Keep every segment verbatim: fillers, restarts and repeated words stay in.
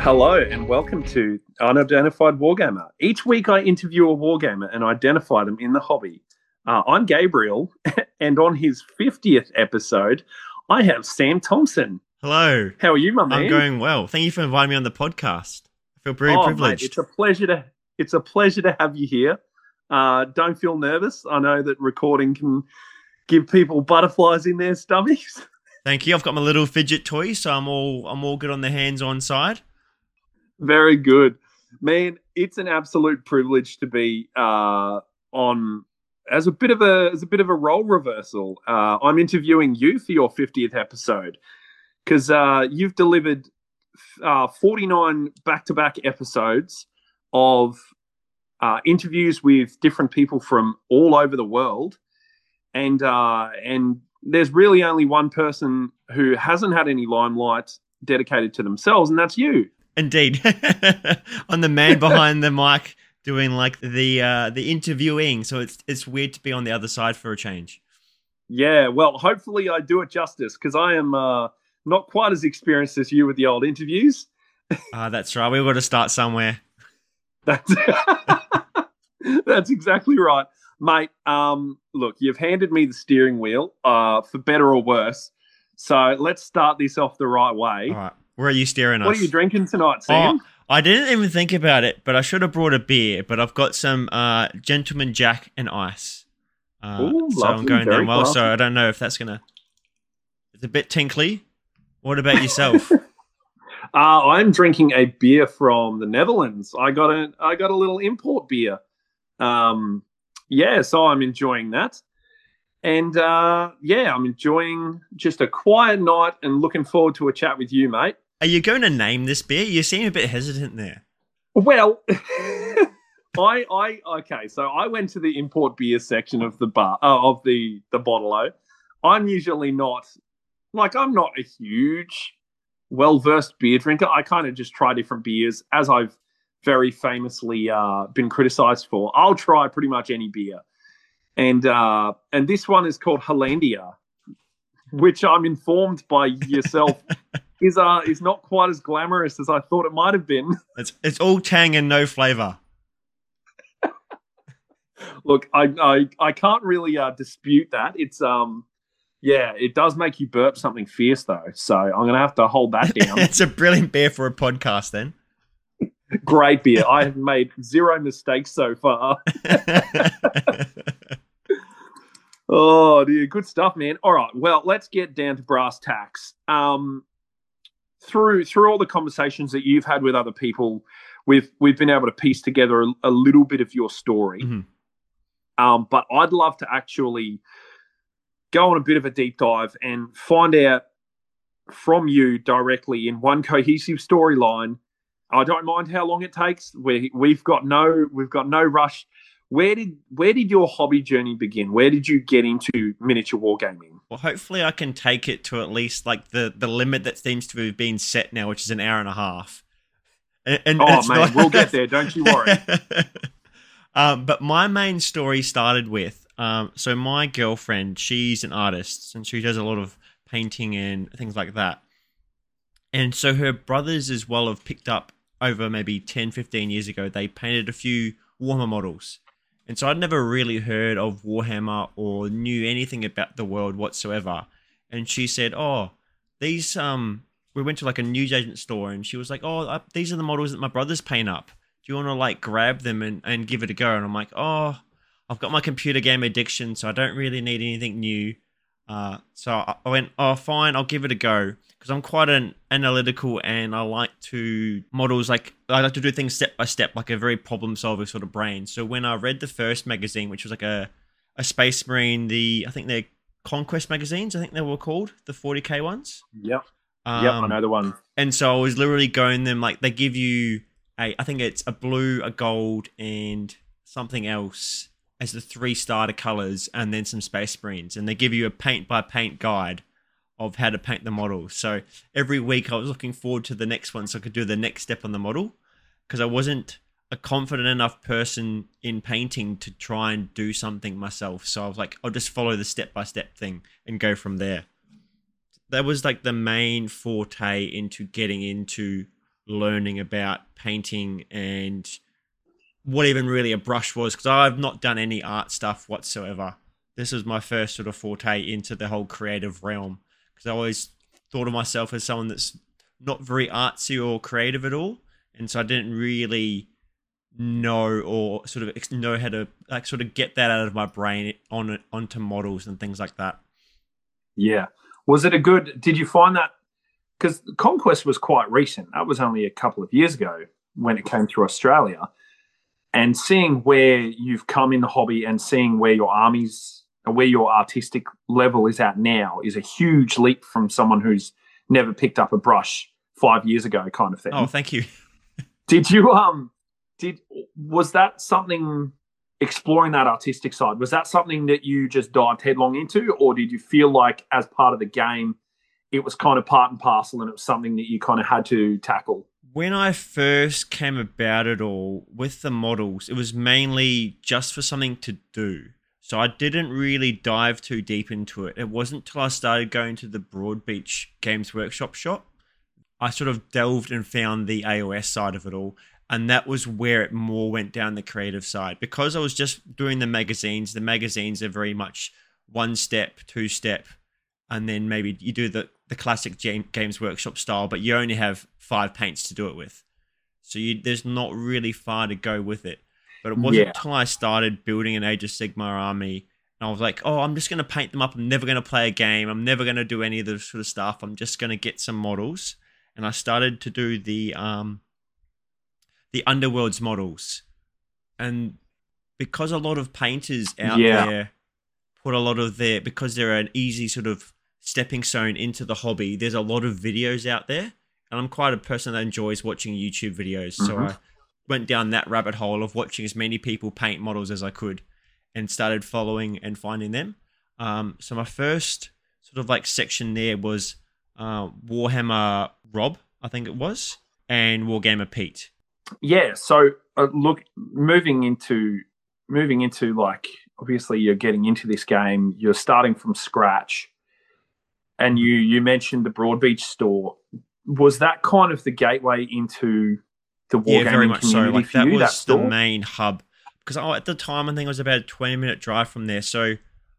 Hello and welcome to Unidentified Wargamer. Each week I interview a wargamer and identify them in the hobby. Uh, I'm Gabriel, and on his fiftieth episode, I have Sam Thompson. Hello. How are you, my man? I'm going well. Thank you for inviting me on the podcast. I feel very oh, privileged. Mate, it's a pleasure to it's a pleasure to have you here. Uh, don't feel nervous. I know that recording can give people butterflies in their stomachs. Thank you. I've got my little fidget toy, so I'm all I'm all good on the hands-on side. Very good, man. It's an absolute privilege to be uh, on as a bit of a as a bit of a role reversal. Uh, I'm interviewing you for your fiftieth episode because uh, you've delivered uh, forty-nine back-to-back episodes of uh, interviews with different people from all over the world, and uh, and there's really only one person who hasn't had any limelight dedicated to themselves, and that's you. Indeed. I'm the man behind the mic doing like the uh, the interviewing, so it's it's weird to be on the other side for a change. Yeah, well, hopefully I do it justice because I am uh, not quite as experienced as you with the old interviews. Ah, uh, that's right. We've got to start somewhere. That's that's exactly right, mate. Um, look, you've handed me the steering wheel, uh, for better or worse. So let's start this off the right way. All right. Where are you steering us? What are you drinking tonight, Sam? Oh, I didn't even think about it, but I should have brought a beer. But I've got some uh, Gentleman Jack and ice. Uh, Ooh, so lovely, I'm going very down well. classy. So I don't know if that's gonna. It's a bit tinkly. What about yourself? uh, I'm drinking a beer from the Netherlands. I got a I got a little import beer. Um, yeah, so I'm enjoying that. And, uh, yeah, I'm enjoying just a quiet night and looking forward to a chat with you, mate. Are you going to name this beer? You seem a bit hesitant there. Well, I, I, okay, so I went to the import beer section of the bar, uh, of the, the bottle-o. I'm usually not, like, I'm not a huge, well-versed beer drinker. I kind of just try different beers, as I've very famously uh, been criticized for. I'll try pretty much any beer. And uh, and this one is called Hollandia, which I'm informed by yourself is uh is not quite as glamorous as I thought it might have been. It's it's all tang and no flavor. Look, I I, I can't really uh, dispute that. It's um yeah, it does make you burp something fierce though. So I'm gonna have to hold that down. It's a brilliant beer for a podcast then. Great beer. I have made zero mistakes so far. Oh, dear. Good stuff, man. All right. Well, let's get down to brass tacks. Um, through through all the conversations that you've had with other people, we've we've been able to piece together a, a little bit of your story. Mm-hmm. Um, but I'd love to actually go on a bit of a deep dive and find out from you directly in one cohesive storyline. I don't mind how long it takes. We we've got no we've got no rush. Where did where did your hobby journey begin? Where did you get into miniature wargaming? Well, hopefully I can take it to at least like the, the limit that seems to have been set now, which is an hour and a half. And, and oh, man, not... we'll get there. Don't you worry. um, but my main story started with, um, so my girlfriend, she's an artist, and she does a lot of painting and things like that. And so her brothers as well have picked up over maybe ten, fifteen years ago, they painted a few Warhammer models. And so I'd never really heard of Warhammer or knew anything about the world whatsoever. And she said, oh, these, um, we went to like a newsagent store and she was like, oh, uh, these are the models that my brothers paint up. Do you want to like grab them and, and give it a go? And I'm like, oh, I've got my computer game addiction, so I don't really need anything new. Uh, so I went, oh, fine, I'll give it a go. Because I'm quite an analytical and I like to models, like, I like to do things step by step, like a very problem solving sort of brain. So when I read the first magazine, which was like a, a Space Marine, the, I think they're Conquest magazines, I think they were called, the forty K ones. Yep. Um, yep, I know the one. And so I was literally going them, like, they give you a, I think it's a blue, a gold, and something else as the three starter colors, and then some Space Marines. And they give you a paint by paint guide of how to paint the model. So every week I was looking forward to the next one so I could do the next step on the model, because I wasn't a confident enough person in painting to try and do something myself. So I was like, I'll just follow the step-by-step thing and go from there. That was like the main forte into getting into learning about painting and what even really a brush was, because I've not done any art stuff whatsoever. This was my first sort of forte into the whole creative realm, because I always thought of myself as someone that's not very artsy or creative at all, and so I didn't really know or sort of know how to like sort of get that out of my brain on onto models and things like that. Yeah. Was it a good, did you find that, because Conquest was quite recent. That was only a couple of years ago when it came through Australia. And seeing where you've come in the hobby and seeing where your armies, where your artistic level is at now is a huge leap from someone who's never picked up a brush five years ago kind of thing. Oh, thank you. Did you, um, did, was that something, exploring that artistic side, was that something that you just dived headlong into, or did you feel like as part of the game, it was kind of part and parcel and it was something that you kind of had to tackle? When I first came about it all with the models, it was mainly just for something to do. So I didn't really dive too deep into it. It wasn't till I started going to the Broadbeach Games Workshop shop, I sort of delved and found the A O S side of it all. And that was where it more went down the creative side. Because I was just doing the magazines, the magazines are very much one step, two step, and then maybe you do the, the classic Games Workshop style, but you only have five paints to do it with. So you, there's not really far to go with it. But it wasn't Yeah. until I started building an Age of Sigmar army, and I was like, oh, I'm just going to paint them up. I'm never going to play a game. I'm never going to do any of this sort of stuff. I'm just going to get some models. And I started to do the um, the Underworlds models. And because a lot of painters out Yeah. there put a lot of their, because they're an easy sort of stepping stone into the hobby, there's a lot of videos out there. And I'm quite a person that enjoys watching YouTube videos. So Mhm. I went down that rabbit hole of watching as many people paint models as I could and started following and finding them. Um, so my first sort of like section there was uh, Warhammer Rob, I think it was, and Wargamer Pete. Yeah. So uh, look, moving into moving into like, obviously you're getting into this game, you're starting from scratch, and you you mentioned the Broadbeach store. Was that kind of the gateway into the wargaming Yeah, very much so. community Like for that you? was That the store? main hub, because I, at the time I think it was about a twenty minute drive from there. So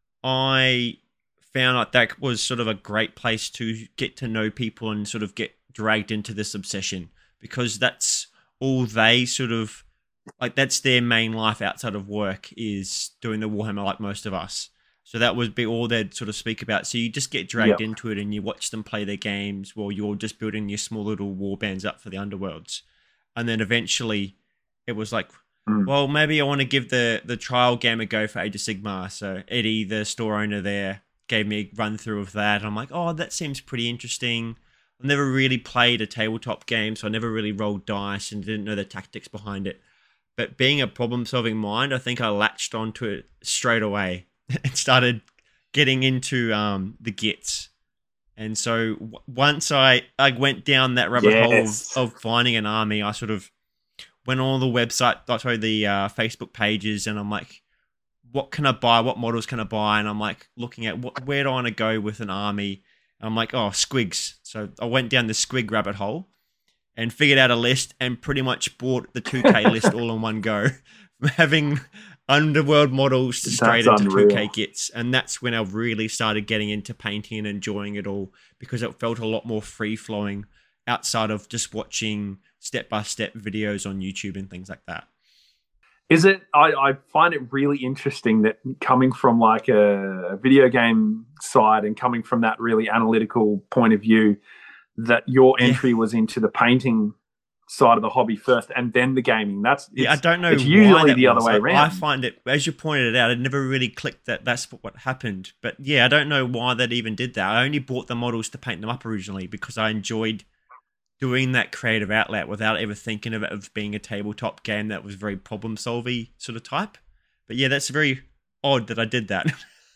I found like that was sort of a great place to get to know people and sort of get dragged into this obsession, because that's all they sort of like, that's their main life outside of work, is doing the Warhammer like most of us. So that would be all they'd sort of speak about. So you just get dragged Yep. into it and you watch them play their games while you're just building your small little war bands up for the Underworlds. And then eventually it was like, Mm. well, maybe I want to give the, the trial game a go for Age of Sigmar. So Eddie, the store owner there, gave me a run through of that. I'm like, oh, that seems pretty interesting. I never really played a tabletop game, so I never really rolled dice and didn't know the tactics behind it. But being a problem-solving mind, I think I latched onto it straight away and started getting into um, the gits. And so w- once I, I went down that rabbit Yes. hole of, of finding an army, I sort of went on all the website, uh, sorry, the uh, Facebook pages, and I'm like, what can I buy? What models can I buy? And I'm like looking at what, where do I want to go with an army? And I'm like, oh, squigs. So I went down the squig rabbit hole and figured out a list and pretty much bought the two K list all in one go, from having Underworld models to straight That's into unreal. two K kits. And that's when I really started getting into painting and enjoying it all, because it felt a lot more free-flowing outside of just watching step-by-step videos on YouTube and things like that. Is it? I, I find it really interesting that coming from like a video game side and coming from that really analytical point of view, that your Yeah. entry was into the painting side of the hobby first and then the gaming. That's Yeah, I it's- don't know It's why usually that the other was. way I- around. I find it, as you pointed it out, it never really clicked that that's what happened. But yeah, I don't know why that even did that. I only bought the models to paint them up originally because I enjoyed doing that creative outlet without ever thinking of it as being a tabletop game that was very problem solving sort of type. But yeah, that's very odd that I did that.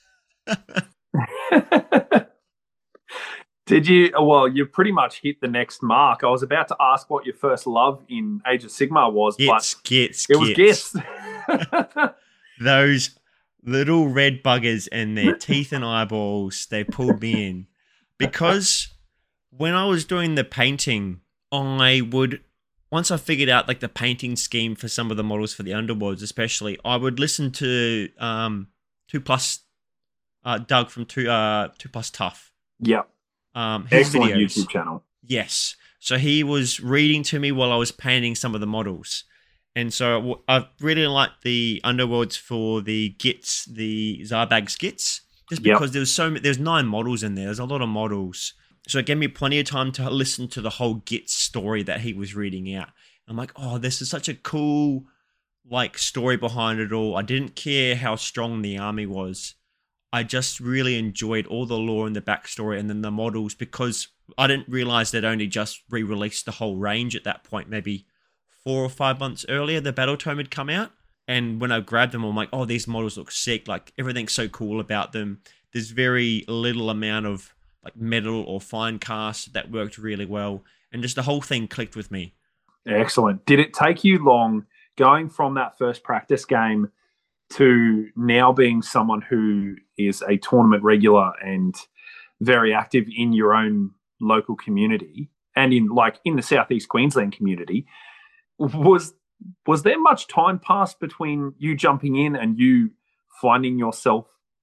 Did you? Well, you pretty much hit the next mark. I was about to ask what your first love in Age of Sigmar was, Gits, but gits, it was gits. Gits. Those little red buggers and their teeth and eyeballs, they pulled me in. Because when I was doing the painting, I would, once I figured out like the painting scheme for some of the models for the Underworlds, especially, I would listen to um two plus uh Doug from two uh two plus tough. Yep. Um, his Excellent videos. YouTube channel. Yes. So he was reading to me while I was painting some of the models. And so I really liked the Underworlds for the Gits, the Zarbag Gits, just because yep. there was so many, there's nine models in there. There's a lot of models. So it gave me plenty of time to listen to the whole Gits story that he was reading out. I'm like, oh, this is such a cool like story behind it all. I didn't care how strong the army was. I just really enjoyed all the lore and the backstory and then the models, because I didn't realize they'd only just re-released the whole range at that point. Maybe four or five months earlier, the Battle Tome had come out. And when I grabbed them, I'm like, oh, these models look sick. Like, everything's so cool about them. There's very little amount of like metal or fine cast that worked really well. And just the whole thing clicked with me. Excellent. Did it take you long going from that first practice game to now being someone who is a tournament regular and very active in your own local community and in like in the Southeast Queensland community? Was was there much time passed between you jumping in and you finding yourself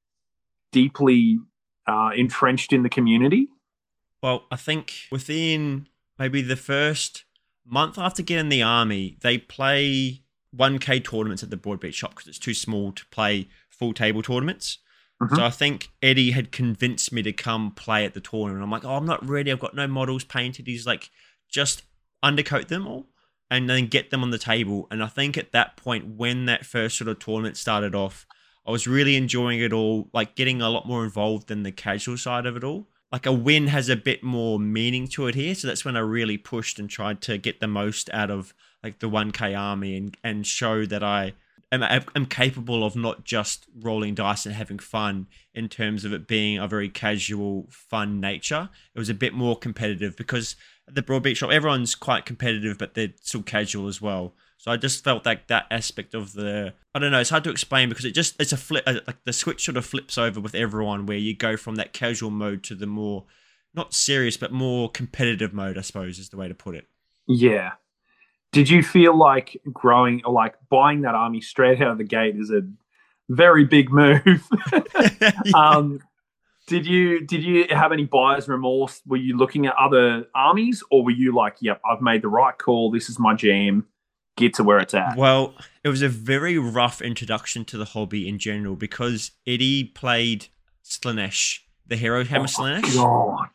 deeply uh, entrenched in the community? Well, I think within maybe the first month after getting the army, they play one K tournaments at the Broadbeach shop because it's too small to play full table tournaments. Mm-hmm. So I think Eddie had convinced me to come play at the tournament. I'm like, oh, I'm not ready. I've got no models painted. He's like, just undercoat them all and then get them on the table. And I think at that point, when that first sort of tournament started off, I was really enjoying it all, like getting a lot more involved in the casual side of it all. Like a win has a bit more meaning to it here. So that's when I really pushed and tried to get the most out of like the one K army and, and show that I am, am capable of not just rolling dice and having fun in terms of it being a very casual, fun nature. It was a bit more competitive because at the Broadbeach shop, everyone's quite competitive, but they're still casual as well. So I just felt like that aspect of the, I don't know, it's hard to explain because it just, it's a flip, like the switch sort of flips over with everyone where you go from that casual mode to the more, not serious, but more competitive mode, I suppose is the way to put it. Yeah. Did you feel like growing or like buying that army straight out of the gate is a very big move? yeah. Um, did you did you have any buyer's remorse? Were you looking at other armies or were you like, yep, I've made the right call. This is my jam. Get to where it's at? Well, it was a very rough introduction to the hobby in general because Eddie played Slaanesh, the hero hammer oh Slaanesh. God.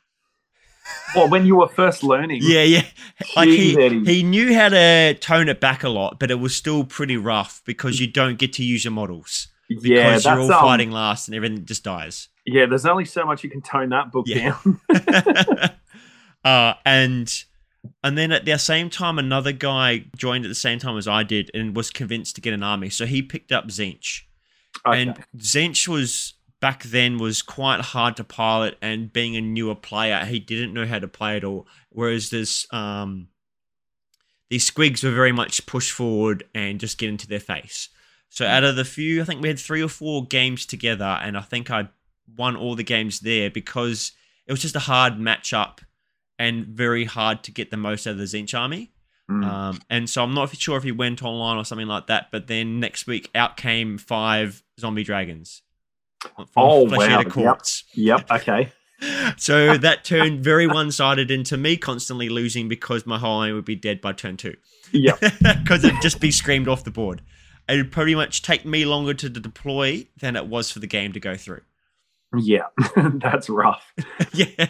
Well, when you were first learning. Yeah, yeah. Like he, he knew how to tone it back a lot, but it was still pretty rough because you don't get to use your models. Because yeah, you're all um, fighting last and everything just dies. Yeah, there's only so much you can tone that book yeah. down. uh, and and then at the same time, another guy joined at the same time as I did and was convinced to get an army. So he picked up Tzeentch. Okay. And Tzeentch was... back then was quite hard to pilot, and being a newer player, he didn't know how to play it all. Whereas this, um, these squigs were very much push forward and just get into their face. So out of the few, I think we had three or four games together, and I think I won all the games there because it was just a hard matchup and very hard to get the most out of the Tzeentch army. Mm. Um, and so I'm not sure if he went online or something like that, but then next week out came five zombie dragons. Oh, wow. Yep. yep. Okay. So that turned very one-sided into me constantly losing because my whole army would be dead by turn two. Yeah. Because it'd just be screamed off the board. It'd pretty much take me longer to deploy than it was for the game to go through. Yeah. That's rough. Yeah.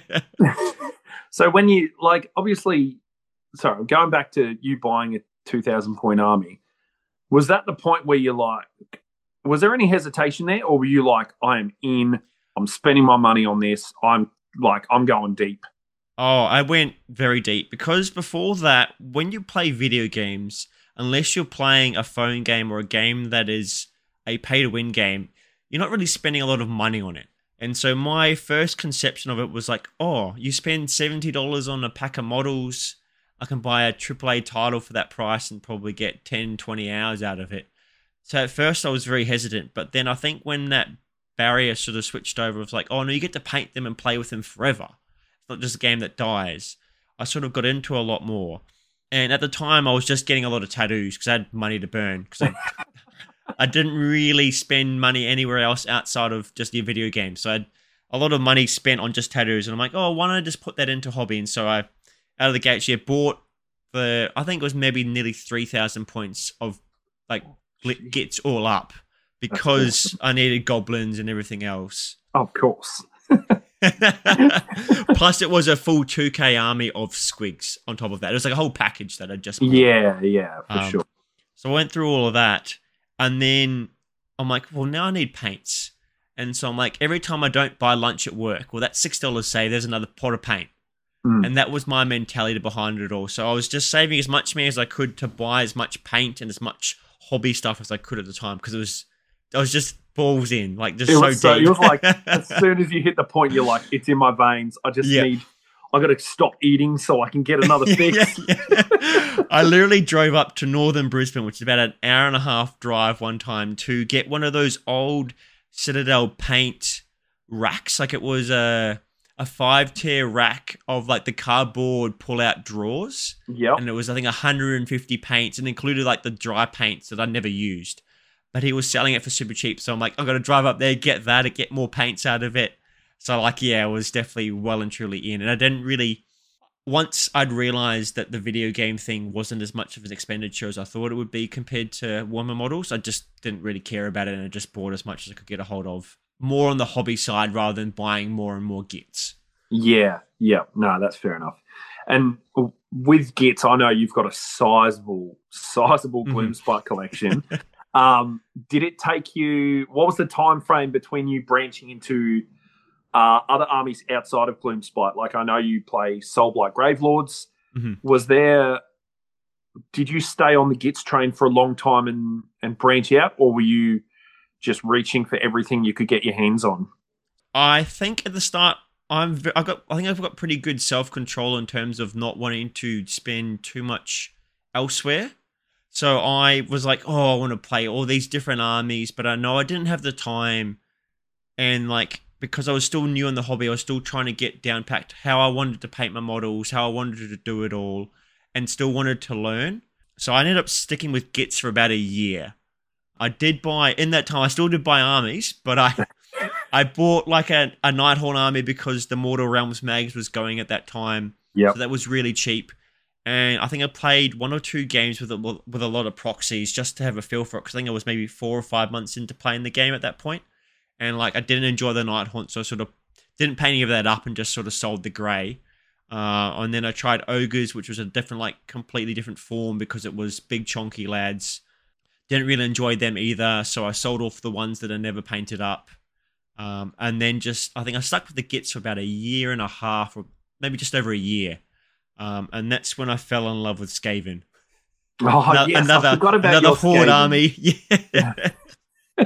So when you, like, obviously, sorry, going back to you buying a two thousand point army, was that the point where you're like, was there any hesitation there, or were you like, I am in, I'm spending my money on this, I'm like, I'm going deep? Oh, I went very deep because before that, when you play video games, unless you're playing a phone game or a game that is a pay-to-win game, you're not really spending a lot of money on it. And so my first conception of it was like, oh, you spend seventy dollars on a pack of models, I can buy a triple A title for that price and probably get ten, twenty hours out of it. So at first I was very hesitant, but then I think when that barrier sort of switched over, it was like, oh no, you get to paint them and play with them forever. It's not just a game that dies. I sort of got into a lot more. And at the time, I was just getting a lot of tattoos because I had money to burn. Because I, I didn't really spend money anywhere else outside of just the video games. So I had a lot of money spent on just tattoos. And I'm like, oh, why don't I just put that into hobby? And so I, out of the gates, yeah, bought the, I think it was maybe nearly three thousand points of like gets all up because awesome. I needed goblins and everything else. Of course. Plus, it was a full two K army of squigs on top of that. It was like a whole package that I just bought. Yeah, yeah, for um, sure. So I went through all of that, and then I'm like, well, now I need paints. And so I'm like, every time I don't buy lunch at work, well, that's six dollars saved. There's another pot of paint. Mm. And that was my mentality behind it all. So I was just saving as much money as I could to buy as much paint and as much hobby stuff as I could at the time because it was, I was just balls in, like just it so was so, deep. It was like, as soon as you hit the point, you're like, it's in my veins. I just yep. need, I got to stop eating so I can get another fix. yeah, yeah. I literally drove up to northern Brisbane, which is about an hour and a half drive one time to get one of those old Citadel paint racks. Like it was a, a five tier rack of like the cardboard pull out drawers. Yeah. And it was, I think, one hundred fifty paints and included like the dry paints that I never used. But he was selling it for super cheap. So I'm like, I've got to drive up there, get that, and get more paints out of it. So like, yeah, I was definitely well and truly in. And I didn't really, once I'd realized that the video game thing wasn't as much of an expenditure as I thought it would be compared to Warhammer models, I just didn't really care about it. And I just bought as much as I could get a hold of. More on the hobby side rather than buying more and more Gits. Yeah, yeah. No, that's fair enough. And with Gits, I know you've got a sizable, sizable Gloomspite mm-hmm. collection. Um, did it take you, what was the time frame between you branching into uh, other armies outside of Gloomspite? Like I know you play Soulblight Gravelords. Mm-hmm. Was there, did you stay on the Gits train for a long time and, and branch out, or were you just reaching for everything you could get your hands on? I think at the start, I'm, I've got, I think I've got pretty good self-control in terms of not wanting to spend too much elsewhere. So I was like, oh, I want to play all these different armies, but I know I didn't have the time. And like, because I was still new in the hobby, I was still trying to get down packed how I wanted to paint my models, how I wanted to do it all, and still wanted to learn. So I ended up sticking with Gits for about a year. I did buy, in that time, I still did buy armies, but I I bought like a, a Nighthaunt army because the Mortal Realms mags was going at that time. Yeah. So that was really cheap. And I think I played one or two games with a, with a lot of proxies just to have a feel for it. Because I think I was maybe four or five months into playing the game at that point. And like I didn't enjoy the Nighthaunt, so I sort of didn't paint any of that up and just sort of sold the grey. Uh, and then I tried Ogres, which was a different, like completely different form because it was big chonky lads. Didn't really enjoy them either, so I sold off the ones that I never painted up. Um, and then just, I think I stuck with the Gits for about a year and a half, or maybe just over a year. Um, and that's when I fell in love with Skaven. Oh, no, yes, another, I forgot about another your horde Skaven. army. Yeah.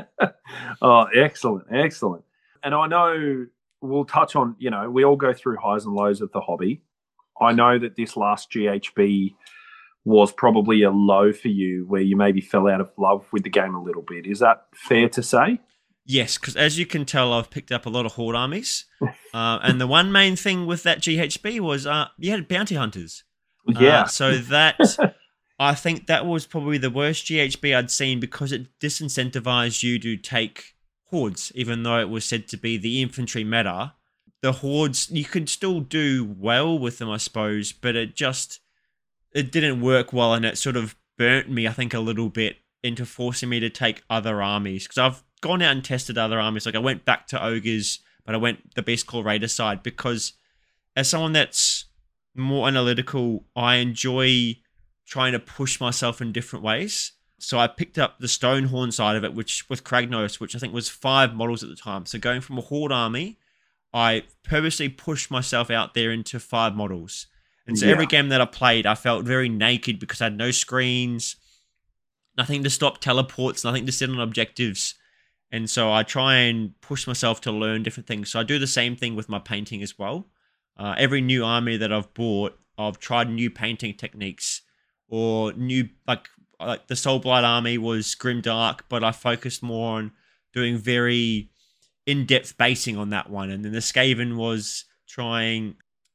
Oh, excellent, excellent. And I know we'll touch on, you know, we all go through highs and lows of the hobby. I know that this last G H B was probably a low for you where you maybe fell out of love with the game a little bit. Is that fair to say? Yes, because as you can tell, I've picked up a lot of horde armies. uh, and the one main thing with that G H B was uh, you had bounty hunters. Yeah. Uh, so that, I think that was probably the worst G H B I'd seen because it disincentivized you to take hordes, even though it was said to be the infantry meta. The hordes, you could still do well with them, I suppose, but it just, it didn't work well, and it sort of burnt me, I think, a little bit into forcing me to take other armies. Because I've gone out and tested other armies. Like I went back to Ogres, but I went the Beastclaw Raider side because as someone that's more analytical, I enjoy trying to push myself in different ways. So I picked up the Stonehorn side of it, which with Kragnos, which I think was five models at the time. So going from a horde army, I purposely pushed myself out there into five models. And so yeah. every game that I played, I felt very naked because I had no screens, nothing to stop teleports, nothing to sit on objectives. And so I try and push myself to learn different things. So I do the same thing with my painting as well. Uh, every new army that I've bought, I've tried new painting techniques or new, like, like the Soulblight army was grimdark, but I focused more on doing very in-depth basing on that one. And then the Skaven was trying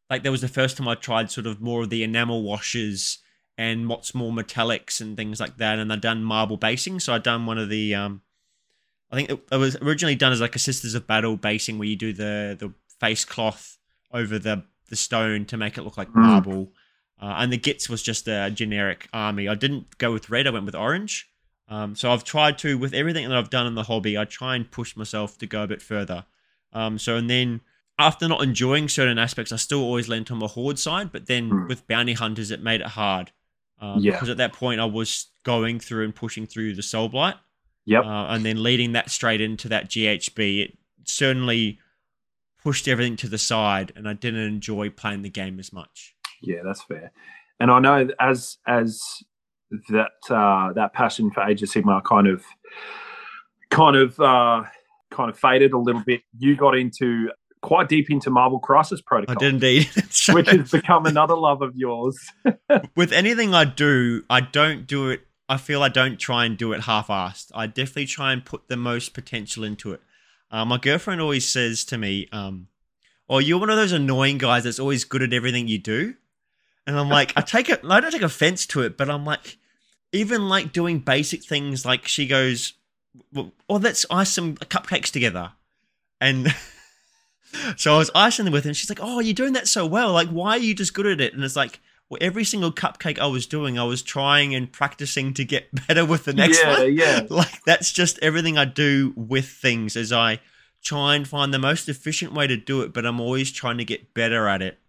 like that was the first time I tried sort of more of the enamel washes and what's more metallics and things like that. And I'd done marble basing. So I'd done one of the, um, I think it, it was originally done as like a Sisters of Battle basing where you do the, the face cloth over the, the stone to make it look like Mm. marble. Uh, and the Gits was just a generic army. I didn't go with red. I went with orange. Um, so I've tried to, with everything that I've done in the hobby, I try and push myself to go a bit further. Um, so, and then after not enjoying certain aspects, I still always leant on the horde side. But then Mm. with bounty hunters, it made it hard. Um, Yeah. Because at that point, I was going through and pushing through the Soul Blight. Yep. Uh, and then leading that straight into that G H B. It certainly pushed everything to the side, and I didn't enjoy playing the game as much. Yeah, that's fair. And I know as as that uh, that passion for Age of Sigmar kind of kind of uh, kind of faded a little bit, you got into quite deep into Marvel Crisis Protocol. I did indeed. Which has become another love of yours. With anything I do, I don't do it. I feel I don't try and do it half-assed. I definitely try and put the most potential into it. Uh, my girlfriend always says to me, um, "Oh, you're one of those annoying guys that's always good at everything you do." And I'm like, I take it. I don't take offense to it, but I'm like, even like doing basic things. Like she goes, well, "Oh, let's ice some cupcakes together," and so I was icing them with her, and she's like, "Oh, you're doing that so well. Like, why are you just good at it?" And it's like, well, every single cupcake I was doing, I was trying and practicing to get better with the next yeah, one. yeah. Like, that's just everything I do with things, as I try and find the most efficient way to do it, but I'm always trying to get better at it.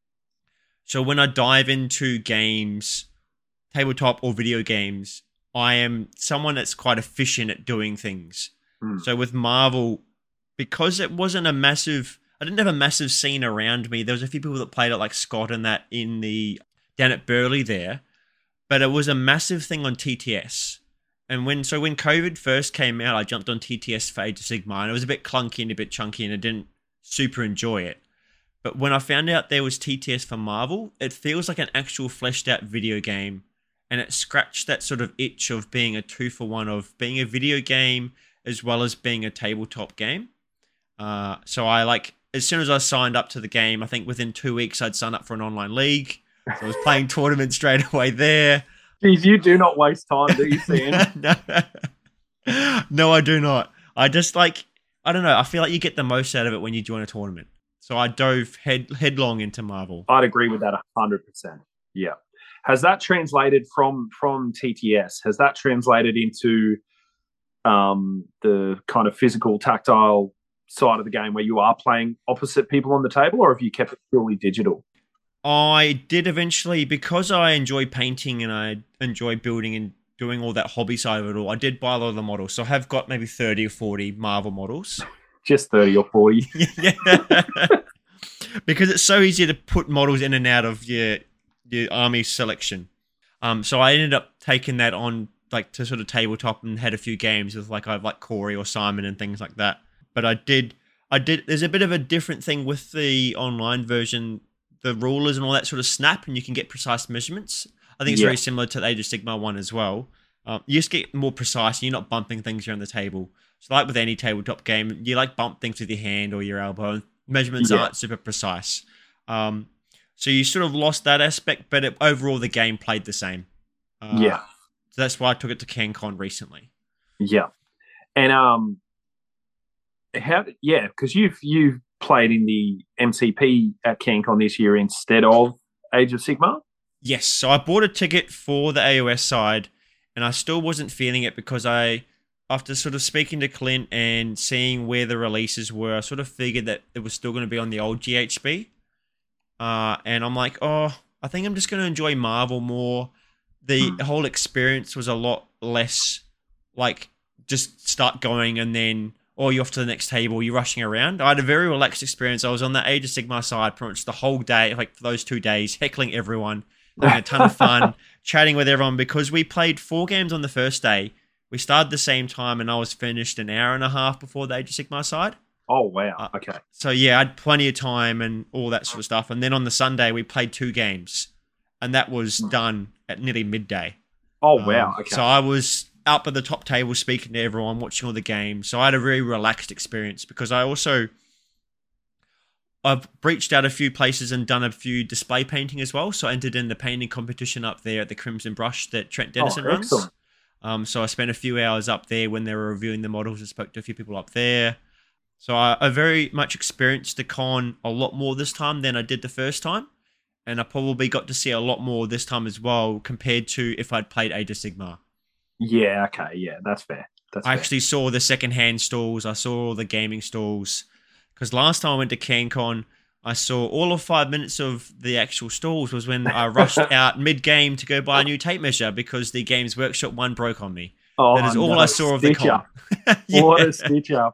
So when I dive into games, tabletop or video games, I am someone that's quite efficient at doing things. Mm. So with Marvel, because it wasn't a massive, I didn't have a massive scene around me. There was a few people that played it, like Scott and that in the down at Burley there, but it was a massive thing on T T S. And when so when COVID first came out, I jumped on T T S for Age of Sigmar, and it was a bit clunky and a bit chunky, and I didn't super enjoy it. But when I found out there was T T S for Marvel, it feels like an actual fleshed out video game, and it scratched that sort of itch of being a two for one, of being a video game as well as being a tabletop game. Uh, so I like, as soon as I signed up to the game, I think within two weeks I'd signed up for an online league. So I was playing tournaments straight away there. Geez, you do not waste time, do you, Sam? no, no, I do not. I just like, I don't know. I feel like you get the most out of it when you join a tournament. So I dove head headlong into Marvel. I'd agree with that one hundred percent. Yeah. Has that translated from from T T S? Has that translated into um, the kind of physical, tactile side of the game where you are playing opposite people on the table, or have you kept it purely digital? I did eventually, because I enjoy painting and I enjoy building and doing all that hobby side of it all, I did buy a lot of the models. So I have got maybe thirty or forty Marvel models. Just thirty or forty. Yeah. Because it's so easy to put models in and out of your your army selection. Um, so I ended up taking that on like to sort of tabletop and had a few games with like I like Corey or Simon and things like that. But I did I did there's a bit of a different thing with the online version. The rulers and all that sort of snap, and you can get precise measurements. I think it's Yeah. very similar to the Age of Sigmar one as well. Um, you just get more precise, and you're not bumping things around the table. So like with any tabletop game, you like bump things with your hand or your elbow, and measurements Yeah. aren't super precise. Um, so you sort of lost that aspect, but it, overall the game played the same. Uh, Yeah. So that's why I took it to CanCon recently. Yeah. And um how yeah, because you've you've played in the M C P at CanCon this year instead of Age of Sigmar? Yes, so I bought a ticket for the A O S side, and I still wasn't feeling it because I, after sort of speaking to Clint and seeing where the releases were, I sort of figured that it was still going to be on the old G H B. Uh, and I'm like, oh, I think I'm just going to enjoy Marvel more. The Hmm. whole experience was a lot less like just start going and then, oh, you're off to the next table, you're rushing around. I had a very relaxed experience. I was on the Age of Sigmar side pretty much the whole day, like for those two days, heckling everyone, having a ton of fun, chatting with everyone, because we played four games on the first day. We started the same time, and I was finished an hour and a half before the Age of Sigmar side. Oh wow. Uh, Okay. So yeah, I had plenty of time and all that sort of stuff. And then on the Sunday, we played two games, and that was done at nearly midday. Oh wow. Um, Okay. So I was up at the top table speaking to everyone, watching all the games. So I had a very relaxed experience because I also, I've reached out a few places and done a few display painting as well. So I entered in the painting competition up there at the Crimson Brush that Trent Dennison Oh, runs. excellent. Um, so I spent a few hours up there when they were reviewing the models and spoke to a few people up there. So I, I very much experienced the con a lot more this time than I did the first time. And I probably got to see a lot more this time as well compared to if I'd played Age of Sigmar. Yeah, okay, yeah, that's fair. That's I fair. actually saw the second-hand stalls. I saw all the gaming stalls. Because last time I went to CanCon, I saw all of five minutes of the actual stalls was when I rushed out mid-game to go buy a new tape measure because the Games Workshop one broke on me. Oh, That is all no, I saw of the stitch con. up. Yeah. What a stitch up.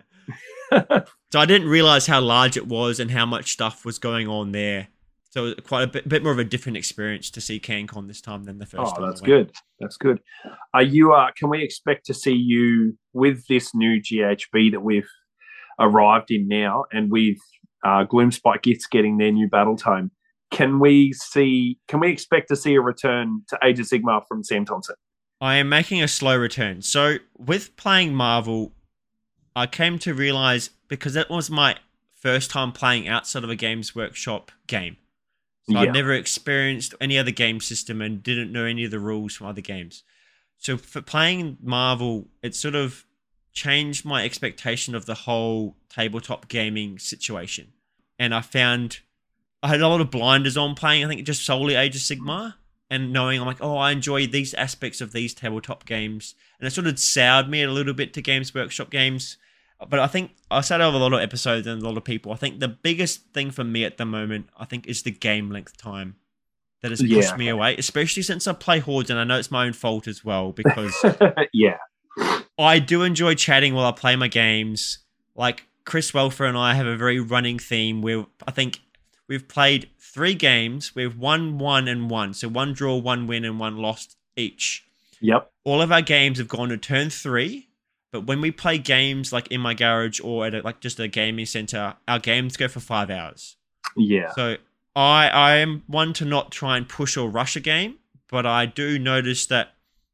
So I didn't realize how large it was and how much stuff was going on there. So it was quite a bit, bit more of a different experience to see CanCon this time than the first Oh, time. that's I went. good. That's good. Are you? Uh, can we expect to see you with this new G H B that we've arrived in now, and with uh, Gloomspite Gifts getting their new battle tome? Can we see? Can we expect to see a return to Age of Sigmar from Sam Thompson? I am making a slow return. So with playing Marvel, I came to realize, because that was my first time playing outside of a Games Workshop game. So Yeah. I'd never experienced any other game system and didn't know any of the rules from other games. So for playing Marvel, it sort of changed my expectation of the whole tabletop gaming situation. And I found I had a lot of blinders on playing, I think, just solely Age of Sigmar. And knowing I'm like, oh, I enjoy these aspects of these tabletop games. And it sort of soured me a little bit to Games Workshop games. But I think I said over a lot of episodes and a lot of people, I think the biggest thing for me at the moment, I think, is the game length time that has pushed Yeah. me away, especially since I play Hordes, and I know it's my own fault as well, because Yeah. I do enjoy chatting while I play my games. Like Chris Welfer and I have a very running theme where I think we've played three games. We've won one and one. So one draw, one win, and one lost each. Yep. All of our games have gone to turn three. But when we play games like in my garage or at a, like just a gaming center, our games go for five hours. Yeah. So I I am one to not try and push or rush a game, but I do notice that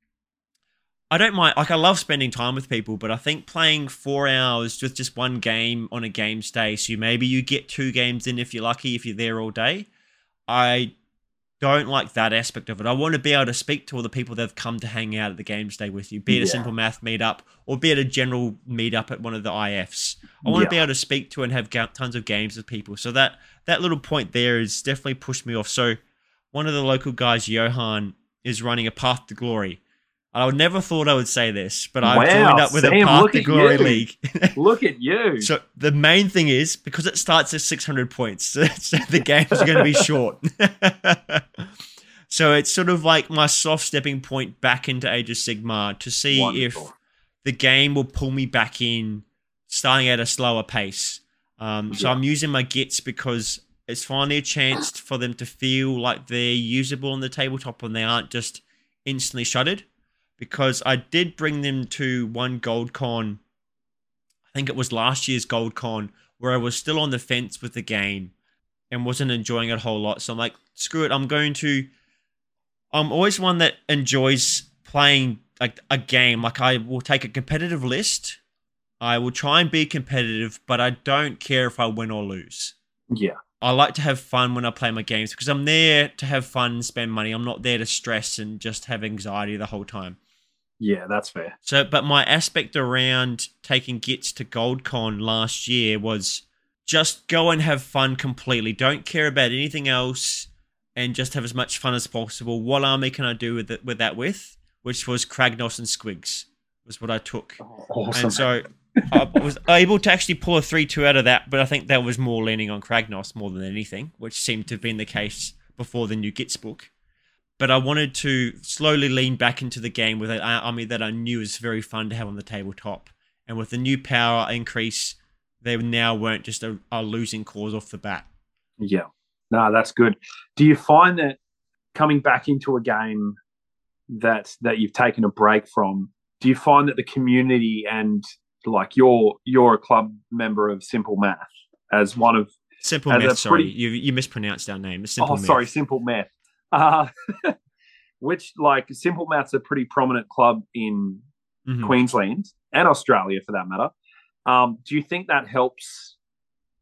I don't mind. Like I love spending time with people, but I think playing four hours with just one game on a games day, so maybe you get two games in if you're lucky, if you're there all day. I don't like that aspect of it. I want to be able to speak to all the people that have come to hang out at the games day with you, be it Yeah. a simple math meetup or be it a general meetup at one of the I Fs. I want Yeah. to be able to speak to and have ga- tons of games with people. So that that little point there has definitely pushed me off. So one of the local guys, Johan, is running a Path to Glory. I would never thought I would say this, but I've Wow, joined up with Sam, a Path look to at Glory you. league. Look at you. So the main thing is, because it starts at six hundred points, so the games are going to be short. So it's sort of like my soft stepping point back into Age of Sigmar to see Wonderful. if the game will pull me back in, starting at a slower pace. Um, so Yeah. I'm using my Gits because it's finally a chance for them to feel like they're usable on the tabletop and they aren't just instantly shuttered. Because I did bring them to one Gold Con, I think it was last year's Gold Con, where I was still on the fence with the game and wasn't enjoying it a whole lot. So I'm like, screw it, I'm going to... I'm always one that enjoys playing like a game. Like I will take a competitive list. I will try and be competitive, but I don't care if I win or lose. Yeah. I like to have fun when I play my games because I'm there to have fun and spend money. I'm not there to stress and just have anxiety the whole time. Yeah, that's fair. So, but my aspect around taking Gits to GoldCon last year was just go and have fun completely. Don't care about anything else and just have as much fun as possible. What army can I do with it, with that with? Which was Kragnos and Squigs was what I took. Awesome. And so I was able to actually pull a three two out of that, but I think that was more leaning on Kragnos more than anything, which seemed to have been the case before the new Gits book. But I wanted to slowly lean back into the game with an army that I knew was very fun to have on the tabletop. And with the new power increase, they now weren't just a, a losing cause off the bat. Yeah. No, that's good. Do you find that coming back into a game that that you've taken a break from, do you find that the community and like you're you're a club member of Simple Math as one of Simple as a Myth, sorry. pretty- You you mispronounced our name. It's Simple oh Myth. sorry Simple Math, uh, which like Simple Math's a pretty prominent club in Mhm. Queensland and Australia for that matter. Um, do you think that helps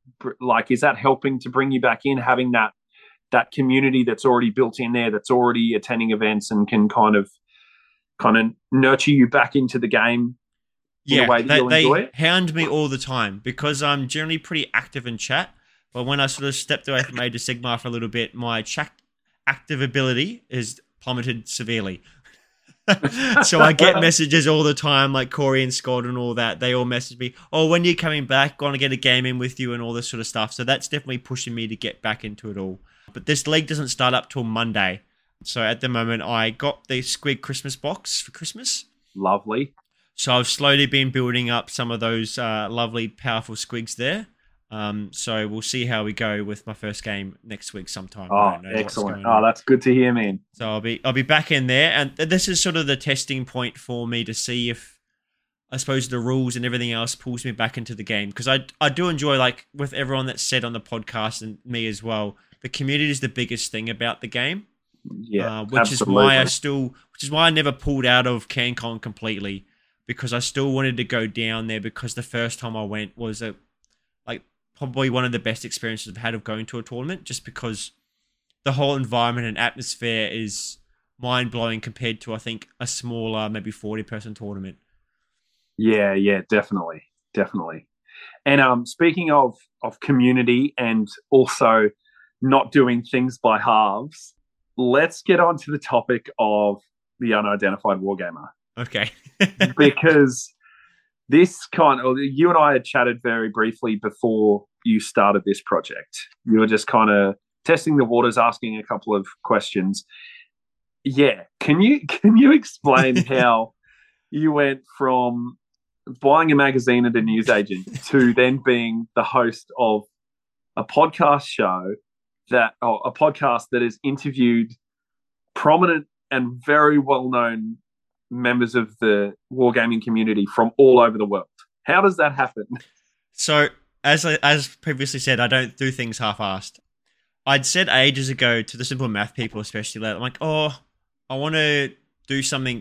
like, is that helping to bring you back in, having that that community that's already built in there, that's already attending events and can kind of kind of nurture you back into the game in Yeah, a way that they, you'll enjoy they it? hound me all the time because I'm generally pretty active in chat. But when I sort of stepped away from Age of Sigmar for a little bit, my chat active ability is plummeted severely. So I get messages all the time, like Corey and Scott and all that. They all message me, oh, when you're coming back, going to get a game in with you and all this sort of stuff. So that's definitely pushing me to get back into it all. But this league doesn't start up till Monday. So at the moment, I got the Squig Christmas box for Christmas. Lovely. So I've slowly been building up some of those uh, lovely, powerful squigs there. Um, so we'll see how we go with my first game next week sometime. Oh, excellent. Oh, that's good to hear, man. So I'll be I'll be back in there, and this is sort of the testing point for me to see if, I suppose, the rules and everything else pulls me back into the game, because I I do enjoy, like with everyone that's said on the podcast and me as well, the community is the biggest thing about the game. Yeah, uh, which absolutely. is why I still, which is why I never pulled out of CanCon completely, because I still wanted to go down there, because the first time I went was a like probably one of the best experiences I've had of going to a tournament, just because the whole environment and atmosphere is mind blowing compared to, I think, a smaller, maybe forty person tournament. Yeah, yeah, definitely, definitely. And um, speaking of of community and also not doing things by halves, let's get on to the topic of the unidentified wargamer. Okay. Because this kind of, you and I had chatted very briefly before you started this project. You were just kind of testing the waters, asking a couple of questions. Yeah. Can you, can you explain how you went from buying a magazine at a newsagent to then being the host of a podcast show that, oh, a podcast that has interviewed prominent and very well-known members of the wargaming community from all over the world? How does that happen? So, as I, as previously said, I don't do things half-assed. I'd said ages ago to the Simple Math people, especially, I'm like, oh, I want to do something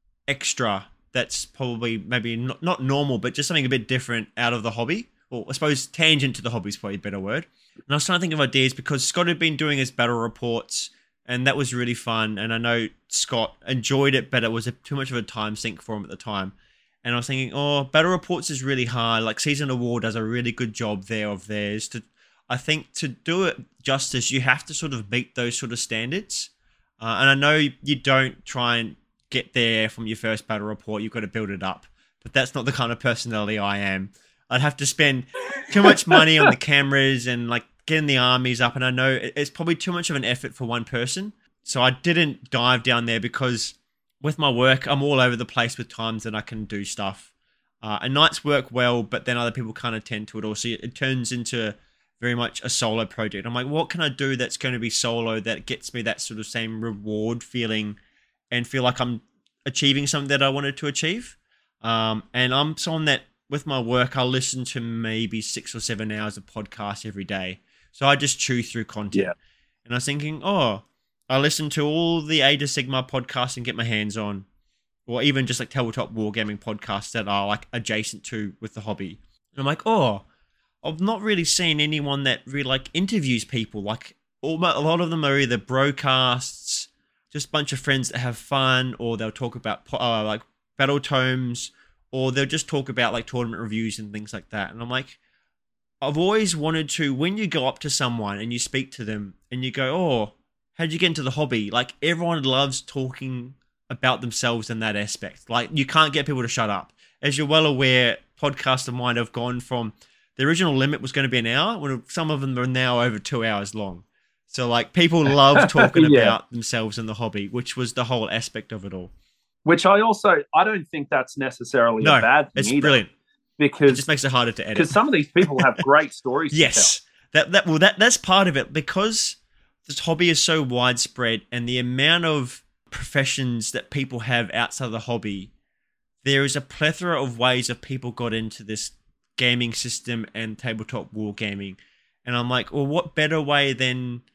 extra that's probably maybe not, not normal, but just something a bit different out of the hobby. Or I suppose tangent to the hobby is probably a better word. And I was trying to think of ideas, because Scott had been doing his battle reports, and that was really fun. And I know Scott enjoyed it, but it was a, too much of a time sink for him at the time. And I was thinking, oh, battle reports is really hard. Like Season of War does a really good job there of theirs. To, I think to do it justice, you have to sort of meet those sort of standards. Uh, and I know you don't try and get there from your first battle report. You've got to build it up. But that's not the kind of personality I am. I'd have to spend too much money on the cameras and like getting the armies up. And I know it's probably too much of an effort for one person. So I didn't dive down there, because with my work, I'm all over the place with times that I can do stuff. Uh, and nights work well, but then other people kind of tend to it all. So it turns into very much a solo project. I'm like, what can I do that's going to be solo that gets me that sort of same reward feeling and feel like I'm achieving something that I wanted to achieve? Um, and I'm someone that, with my work, I'll listen to maybe six or seven hours of podcasts every day. So I just chew through content. Yeah. And I was thinking, oh, I listen to all the Age of Sigmar podcasts and get my hands on, or even just like tabletop wargaming podcasts that are like adjacent to with the hobby. And I'm like, oh, I've not really seen anyone that really like interviews people. Like all, a lot of them are either broadcasts, just a bunch of friends that have fun, or they'll talk about uh, like battle tomes, or they'll just talk about like tournament reviews and things like that. And I'm like, I've always wanted to, when you go up to someone and you speak to them and you go, oh, how'd you get into the hobby? Like everyone loves talking about themselves in that aspect. Like you can't get people to shut up. As you're well aware, podcasts of mine have gone from, the original limit was going to be an hour, when some of them are now over two hours long. So like people love talking yeah. about themselves in the hobby, which was the whole aspect of it all. Which I also, I don't think that's necessarily no, a bad thing it's either, brilliant. Because it just makes it harder to edit. Because some of these people have great stories yes, to tell. that that well that that's part of it, because this hobby is so widespread, and the amount of professions that people have outside of the hobby, there is a plethora of ways that people got into this gaming system and tabletop wargaming. And I'm like, well, what better way than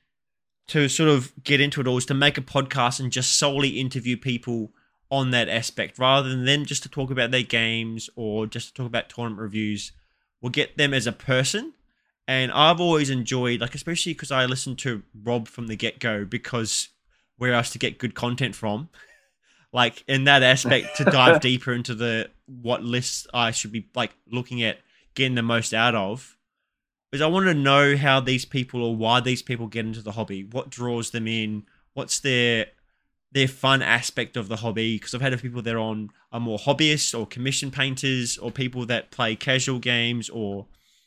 to sort of get into it all is to make a podcast and just solely interview people on that aspect, rather than then just to talk about their games or just to talk about tournament reviews. We'll get them as a person, And I've always enjoyed, like, especially because I listened to Rob from the get-go, because where else to get good content from, like in that aspect, to dive deeper into the what lists I should be like looking at getting the most out of, because I want to know how these people, or why these people get into the hobby, what draws them in, what's their their fun aspect of the hobby. Because I've had people that are on are more hobbyists or commission painters, or people that play casual games, or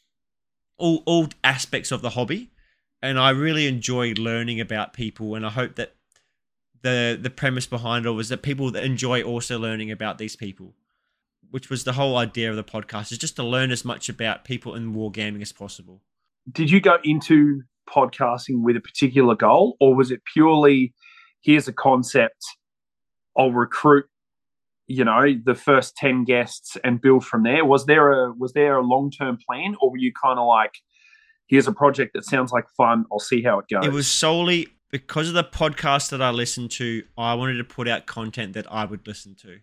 all all aspects of the hobby. And I really enjoy learning about people, and I hope that the the premise behind it was that people that enjoy also learning about these people, which was the whole idea of the podcast, is just to learn as much about people in wargaming as possible. Did you go into podcasting with a particular goal, or was it purely, here's a concept, I'll recruit, you know, the first ten guests and build from there? Was there a was there a long-term plan, or were you kind of like, here's a project that sounds like fun, I'll see how it goes? It was solely because of the podcast that I listened to. I wanted to put out content that I would listen to.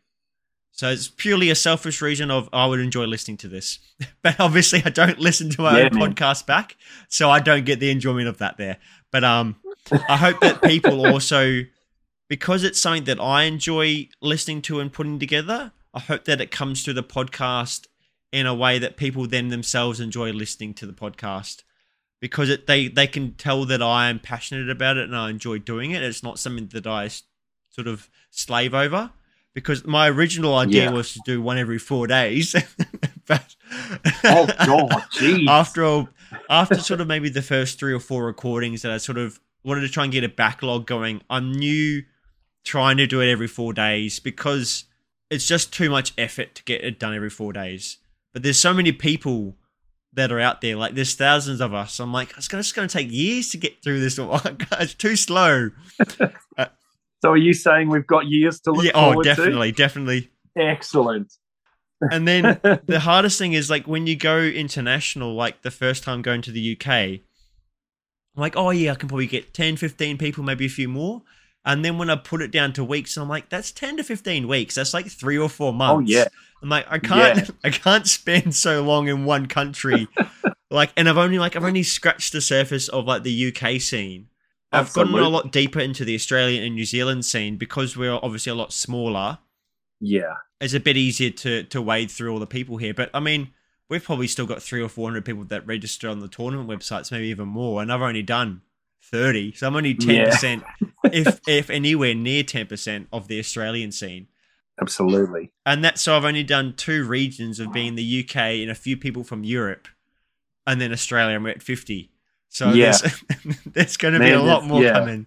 So it's purely a selfish reason of, I would enjoy listening to this. But obviously I don't listen to my yeah, own man. podcast back, so I don't get the enjoyment of that there. But um, I hope that people also, because it's something that I enjoy listening to and putting together, I hope that it comes through the podcast in a way that people then themselves enjoy listening to the podcast. Because it, they, they can tell that I am passionate about it and I enjoy doing it. It's not something that I sort of slave over. Because my original idea yeah. was to do one every four days. But oh, God, jeez. After, all, after sort of maybe the first three or four recordings that I sort of wanted to try and get a backlog going, I knew trying to do it every four days because it's just too much effort to get it done every four days. But there's so many people that are out there, like there's thousands of us. I'm like, it's just going to take years to get through this. It's too slow. uh, so are you saying we've got years to look yeah, forward to? Oh, definitely, to? definitely. Excellent. And then the hardest thing is like when you go international, like the first time going to the U K, I'm like, oh yeah, I can probably get ten, fifteen people, maybe a few more. And then when I put it down to weeks, I'm like, that's ten to fifteen weeks. That's like three or four months. Oh yeah. I'm like, I can't, yeah. I can't spend so long in one country. Like, and I've only like, I've only scratched the surface of like the U K scene. I've Absolutely. gotten a lot deeper into the Australian and New Zealand scene because we're obviously a lot smaller. Yeah. It's a bit easier to, to wade through all the people here. But I mean, we've probably still got three or four hundred people that register on the tournament websites, maybe even more. And I've only done thirty. So I'm only ten percent, yeah. if, if anywhere near ten percent of the Australian scene. Absolutely. And that's, so I've only done two regions of being the U K and a few people from Europe, and then Australia, and we're at fifty. So yeah. there's, there's going to be a lot more yeah. coming.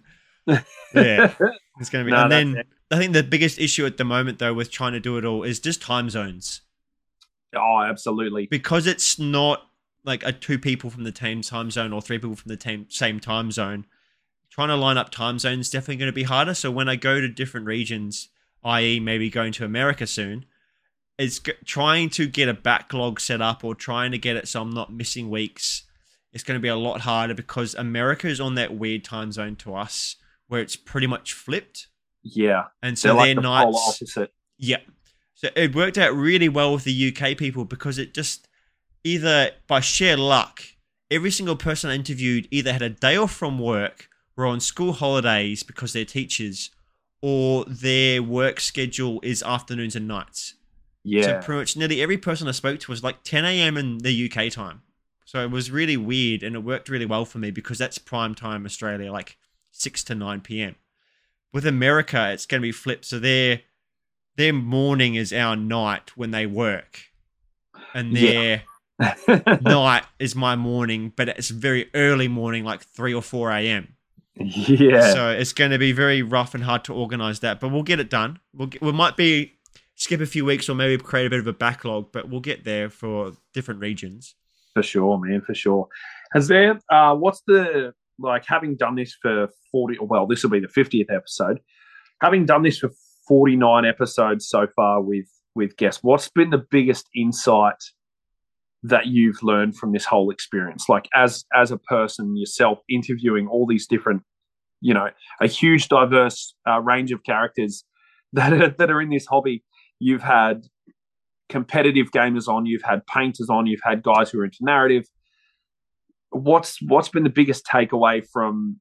Yeah. It's going to be. No, and then it. I think the biggest issue at the moment, though, with trying to do it all is just time zones. Oh, absolutely. Because it's not like a two people from the same time zone or three people from the same, same time zone. Trying to line up time zones is definitely going to be harder. So when I go to different regions, that is maybe going to America soon, it's g- trying to get a backlog set up or trying to get it so I'm not missing weeks. It's going to be a lot harder because America is on that weird time zone to us where it's pretty much flipped. Yeah. And so they're like their the nights, polar opposite. Yeah. So it worked out really well with the U K people because it just, either by sheer luck, every single person I interviewed either had a day off from work, were on school holidays because they're teachers, or their work schedule is afternoons and nights. Yeah. So pretty much nearly every person I spoke to was like ten a.m. in the U K time. So it was really weird, and it worked really well for me because that's prime time Australia, like six to nine p.m. With America, it's going to be flipped. So their their morning is our night when they work, and their yeah. night is my morning, but it's very early morning, like three or four a.m. Yeah. So it's going to be very rough and hard to organize that, but we'll get it done. We'll get, we might be skip a few weeks or maybe create a bit of a backlog, but we'll get there for different regions. For sure, man, for sure. Has there, uh, what's the, like, having done this for forty, well, this will be the fiftieth episode, having done this for forty-nine episodes so far with, with guests, what's been the biggest insight that you've learned from this whole experience? Like, as as a person yourself, interviewing all these different, you know, a huge diverse uh, range of characters that are, that are in this hobby. You've had competitive gamers on, you've had painters on, you've had guys who are into narrative. what's what's been the biggest takeaway from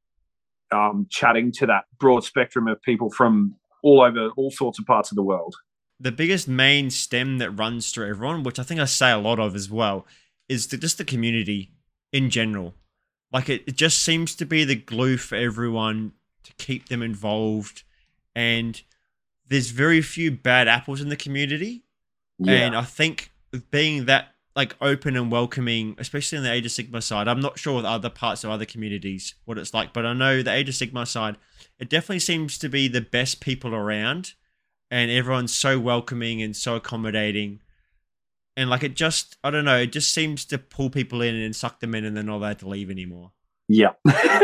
um, chatting to that broad spectrum of people from all over all sorts of parts of the world? The biggest main stem that runs through everyone, which I think I say a lot of as well, is the, just the community in general. Like it, it just seems to be the glue for everyone to keep them involved. And there's very few bad apples in the community. Yeah. And I think being that like open and welcoming, especially in the Age of Sigma side, I'm not sure with other parts of other communities what it's like, but I know the Age of Sigma side, it definitely seems to be the best people around, and everyone's so welcoming and so accommodating. And like it just, I don't know, it just seems to pull people in and suck them in, and they're not allowed to leave anymore. Yeah.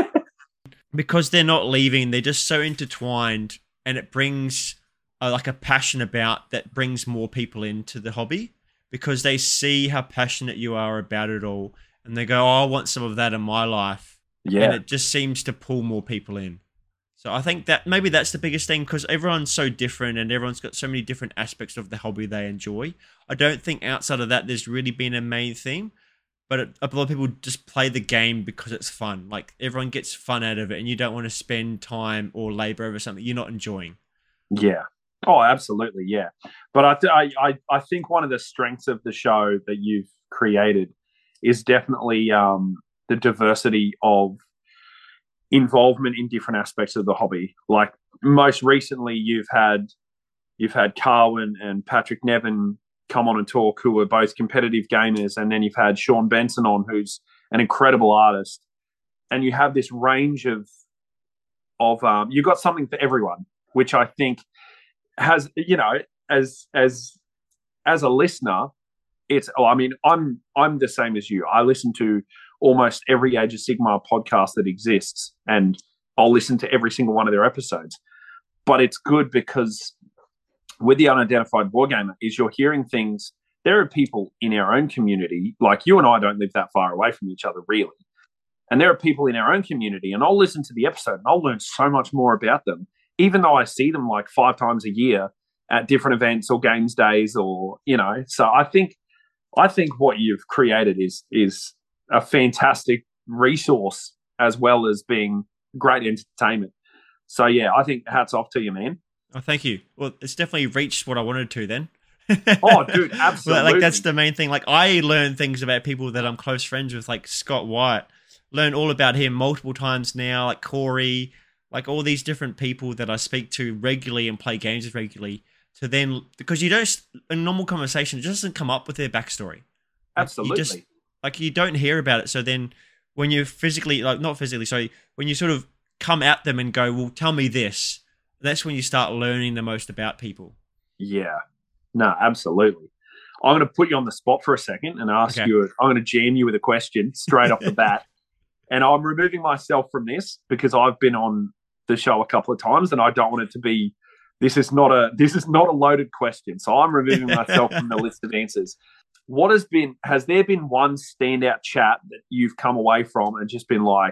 Because they're not leaving, they're just so intertwined, and it brings uh, like a passion about that brings more people into the hobby, because they see how passionate you are about it all, and they go, oh, I want some of that in my life. Yeah. And it just seems to pull more people in. So I think that maybe that's the biggest thing, because everyone's so different and everyone's got so many different aspects of the hobby they enjoy. I don't think outside of that there's really been a main theme, but it, a lot of people just play the game because it's fun. Like everyone gets fun out of it, and you don't want to spend time or labor over something you're not enjoying. Yeah. Oh, absolutely. Yeah. But I, th- I, I, I think one of the strengths of the show that you've created is definitely um, the diversity of involvement in different aspects of the hobby. Like most recently, you've had you've had Carwin and Patrick Nevin come on and talk, who are both competitive gamers, and then you've had Sean Benson on, who's an incredible artist. And you have this range of of um, you've got something for everyone, which I think has, you know, as as as a listener, it's. Oh, I mean, I'm I'm the same as you. I listen to almost every Age of Sigmar podcast that exists, and I'll listen to every single one of their episodes. But it's good because with the unidentified wargamer is you're hearing things. There are people in our own community, like you and I don't live that far away from each other, really. And there are people in our own community, and I'll listen to the episode and I'll learn so much more about them, even though I see them like five times a year at different events or games days, or, you know. So I think I think what you've created is is a fantastic resource, as well as being great entertainment. So yeah, I think hats off to you, man. Oh, thank you. Well, it's definitely reached what I wanted to then. Oh, dude, absolutely. Well, like that's the main thing. Like I learn things about people that I'm close friends with, like Scott Wyatt. Learn all about him multiple times now, like Corey, like all these different people that I speak to regularly and play games with regularly. To then, because you don't, in normal conversation, it just doesn't come up with their backstory. Like Absolutely. You just, like you don't hear about it. So then when you physically, like not physically, sorry, when you sort of come at them and go, well, tell me this, that's when you start learning the most about people. Yeah. No, absolutely. I'm going to put you on the spot for a second and ask Okay. you, I'm going to jam you with a question straight off the bat. And I'm removing myself from this because I've been on the show a couple of times and I don't want it to be, this is not a, this is not a loaded question. So I'm removing myself from the list of answers. What has been, has there been one standout chat that you've come away from and just been like,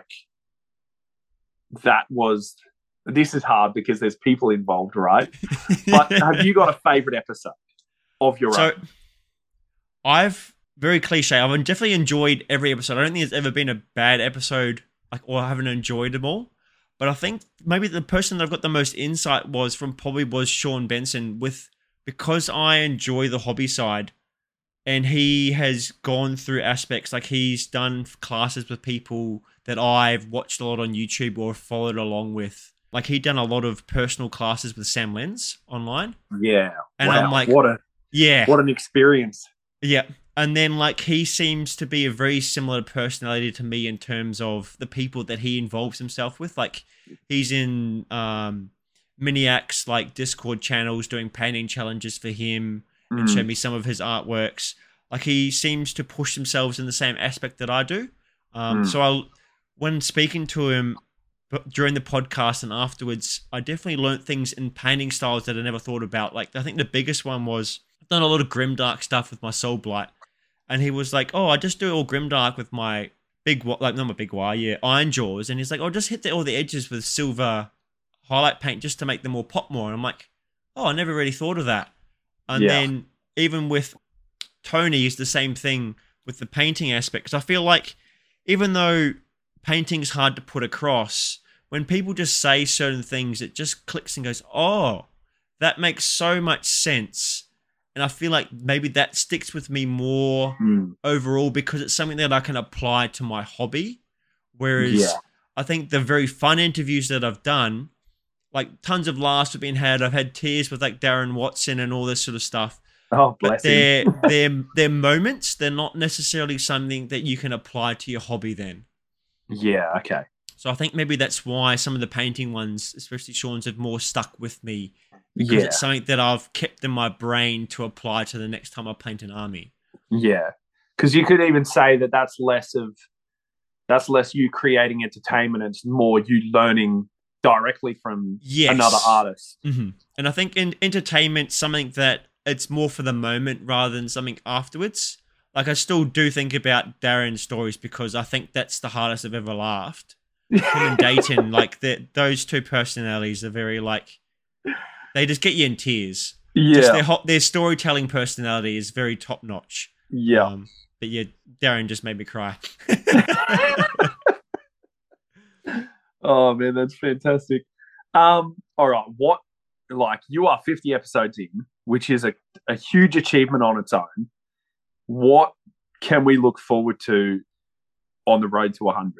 that was, this is hard because there's people involved, right? But have you got a favorite episode of your So own? I've, very cliche, I've definitely enjoyed every episode. I don't think there's ever been a bad episode, like, or I haven't enjoyed them all. But I think maybe the person that I've got the most insight was from probably was Sean Benson, with because I enjoy the hobby side, and he has gone through aspects like he's done classes with people that I've watched a lot on YouTube or followed along with. Like he'd done a lot of personal classes with Sam Lenz online. Yeah. And wow. I'm like, what a yeah, what an experience. yeah. And then, like, he seems to be a very similar personality to me in terms of the people that he involves himself with. Like, he's in um, Miniac's, like, Discord channels doing painting challenges for him mm. and show me some of his artworks. Like, he seems to push himself in the same aspect that I do. Um, mm. So, I, when speaking to him during the podcast and afterwards, I definitely learnt things in painting styles that I never thought about. Like, I think the biggest one was I've done a lot of grimdark stuff with my Soul Blight. And he was like, oh, I just do all grimdark with my big, like not my big wire, yeah, iron jaws. And he's like, oh, just hit the, all the edges with silver highlight paint just to make them all pop more. And I'm like, oh, I never really thought of that. And yeah. then even with Tony is the same thing with the painting aspect. Because I feel like even though painting's hard to put across, when people just say certain things, it just clicks and goes, oh, that makes so much sense. And I feel like maybe that sticks with me more Mm. overall because it's something that I can apply to my hobby. Whereas Yeah. I think the very fun interviews that I've done, like tons of laughs have been had. I've had tears with like Darren Watson and all this sort of stuff. Oh, But bless they're, him. they're, they're moments. They're not necessarily something that you can apply to your hobby then. Yeah, okay. So I think maybe that's why some of the painting ones, especially Sean's, have more stuck with me. Because Yeah, it's something that I've kept in my brain to apply to the next time I paint an army. yeah. Because you could even say that that's less of that's less you creating entertainment. It's more you learning directly from Yes. another artist. Mm-hmm. And I think in entertainment, something that it's more for the moment rather than something afterwards. Like I still do think about Darren's stories because I think that's the hardest I've ever laughed. Him and Dayton, like the, those two personalities are very like, they just get you in tears. Yeah, Just their ho- their storytelling personality is very top notch. yeah. Um, but yeah, Darren just made me cry. Oh man, that's fantastic. Um, all right, what like you are fifty episodes in, which is a, a huge achievement on its own. What can we look forward to on the road to one hundred?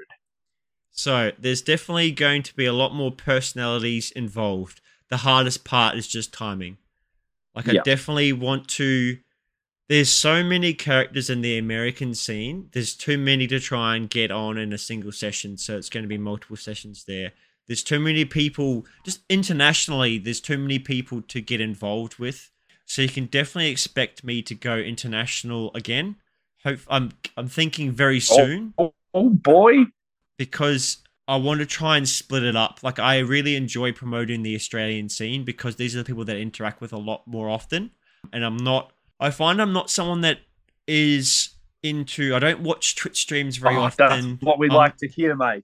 So there's definitely going to be a lot more personalities involved. The hardest part is just timing. Like I Yeah. definitely want to. There's so many characters in the American scene. There's too many to try and get on in a single session. So it's going to be multiple sessions there. There's too many people, just internationally, there's too many people to get involved with. So you can definitely expect me to go international again. Hope I'm I'm thinking very soon Oh, oh boy. because I want to try and split it up. Like I really enjoy promoting the Australian scene because these are the people that I interact with a lot more often. And I'm not, I find I'm not someone that is into, I don't watch Twitch streams very Oh, often. that's what we I'm- like to hear, mate.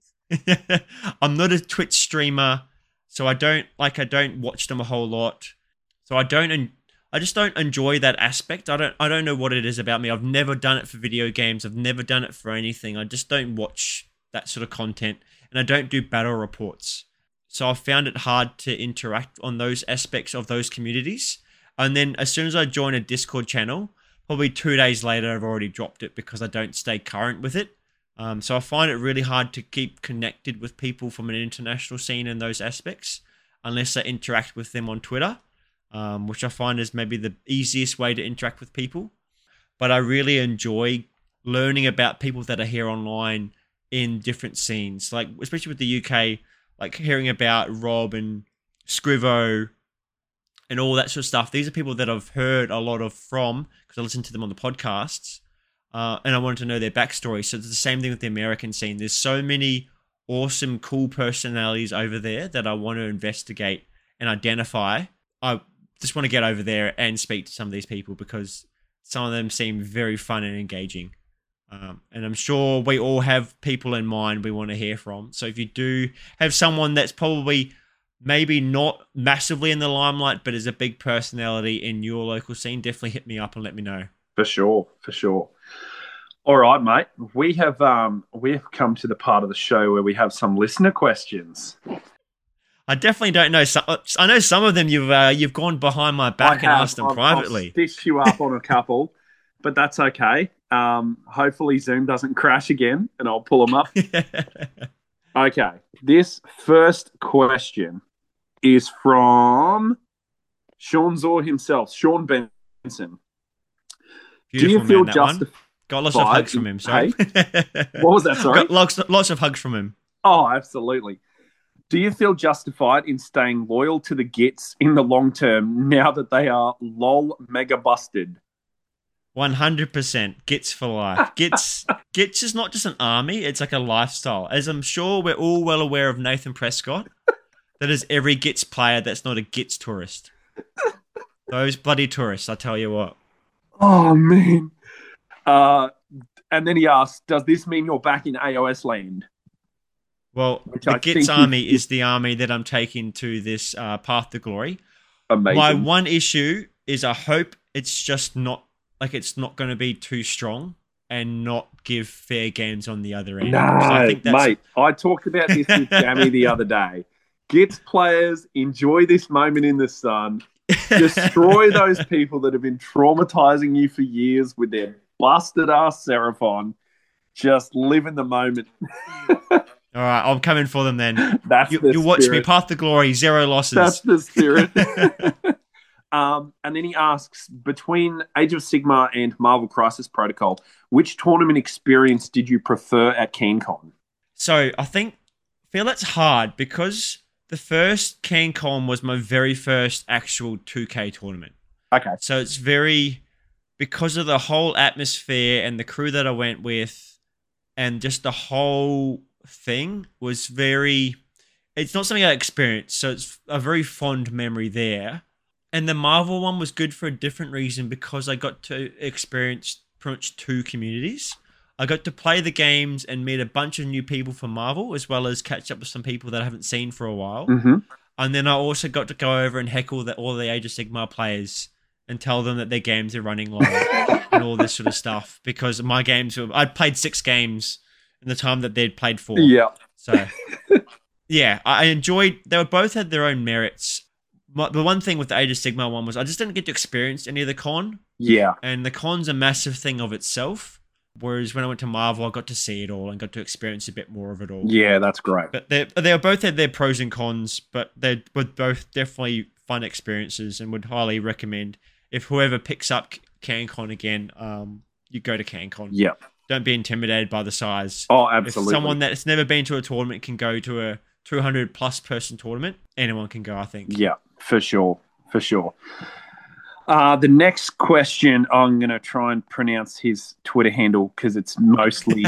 I'm not a Twitch streamer, so I don't like I don't watch them a whole lot. So I don't en- I just don't enjoy that aspect. I don't I don't know what it is about me. I've never done it for video games. I've never done it for anything. I just don't watch that sort of content and I don't do battle reports. So I found it hard to interact on those aspects of those communities. And then as soon as I join a Discord channel, probably two days later I've already dropped it because I don't stay current with it. Um, so I find it really hard to keep connected with people from an international scene in those aspects unless I interact with them on Twitter, um, which I find is maybe the easiest way to interact with people. But I really enjoy learning about people that are here online in different scenes, like especially with the U K, like hearing about Rob and Scrivo and all that sort of stuff. These are people that I've heard a lot of from because I listen to them on the podcasts. Uh, and I wanted to know their backstory. So it's the same thing with the American scene. There's so many awesome, cool personalities over there that I want to investigate and identify. I just want to get over there and speak to some of these people because some of them seem very fun and engaging. Um, and I'm sure we all have people in mind we want to hear from. So if you do have someone that's probably maybe not massively in the limelight, but is a big personality in your local scene, definitely hit me up and let me know. For sure, for sure. All right, mate. We have um we have come to the part of the show where we have some listener questions. I definitely don't know. Some, I know some of them you've uh, you've gone behind my back I and have- asked them I've- privately. I've stitched you up on a couple, but that's okay. Um, hopefully Zoom doesn't crash again, and I'll pull them up. Okay, this first question is from Sean Zor himself, Sean Benson. Do you Beautiful feel man, that one. justified? Got lots of hugs from him. Sorry. What was that? Sorry. Got lots, lots of hugs from him. Oh, absolutely. Do you feel justified in staying loyal to the Gits in the long term now that they are lol mega busted? One hundred percent Gits for life. Gits, Gits is not just an army; it's like a lifestyle. As I'm sure we're all well aware of Nathan Prescott, that is every Gits player that's not a Gits tourist. Those bloody tourists, I tell you what. Oh man. Uh, and then he asked, "Does this mean you're back in A O S land?" Well, Which the I Gits think army is- is the army that I'm taking to this uh, path to glory. Amazing. My one issue is I hope it's just not like it's not going to be too strong and not give fair games on the other end. So No, I think that's... mate. I talked about this with Jamie the other day. Gits players, enjoy this moment in the sun. Destroy those people that have been traumatizing you for years with their busted ass Seraphon. Just live in the moment. All right, I'm coming for them then. That's you, the you watch me, spirit. Path to Glory, zero losses. That's the spirit. um, and then he asks, between Age of Sigmar and Marvel Crisis Protocol, which tournament experience did you prefer at CanCon? So I think, feel that's hard because the first CanCon was my very first actual two K tournament. Okay. So it's very, because of the whole atmosphere and the crew that I went with and just the whole thing was very, it's not something I experienced, so it's a very fond memory there. And the Marvel one was good for a different reason because I got to experience pretty much two communities. I got to play the games and meet a bunch of new people for Marvel, as well as catch up with some people that I haven't seen for a while. Mm-hmm. And then I also got to go over and heckle the, all the Age of Sigmar players and tell them that their games are running low and all this sort of stuff. Because my games were, I'd played six games in the time that they'd played four. Yeah. So, yeah, I enjoyed, they were both had their own merits. My, the one thing with the Age of Sigmar one was I just didn't get to experience any of the con. Yeah. And the con's a massive thing of itself. Whereas when I went to Marvel, I got to see it all and got to experience a bit more of it all. Yeah, that's great. But they they both had their pros and cons, but they were both definitely fun experiences and would highly recommend if whoever picks up CanCon again, um, you go to CanCon. Yeah. Don't be intimidated by the size. Oh, absolutely. If someone that's never been to a tournament can go to a two hundred plus person tournament, anyone can go, I think. Yeah, for sure. For sure. Uh, the next question, I'm going to try and pronounce his Twitter handle because it's mostly,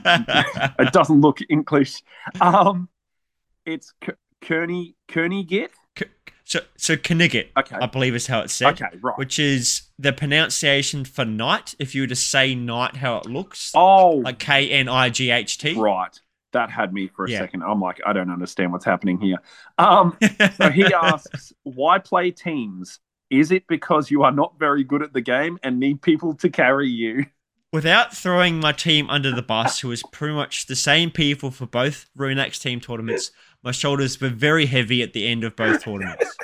it doesn't look English. Um, it's Kearney, Kearney Git? So, so Knigget, okay. I believe is how it's said. Okay, right. Which is the pronunciation for night. If you were to say night, how it looks. Oh. Like K N I G H T. Right. That had me for a yeah. second. I'm like, I don't understand what's happening here. Um, so he asks, why play teams? Is it because you are not very good at the game and need people to carry you? Without throwing my team under the bus, who was pretty much the same people for both Runex team tournaments, my shoulders were very heavy at the end of both tournaments.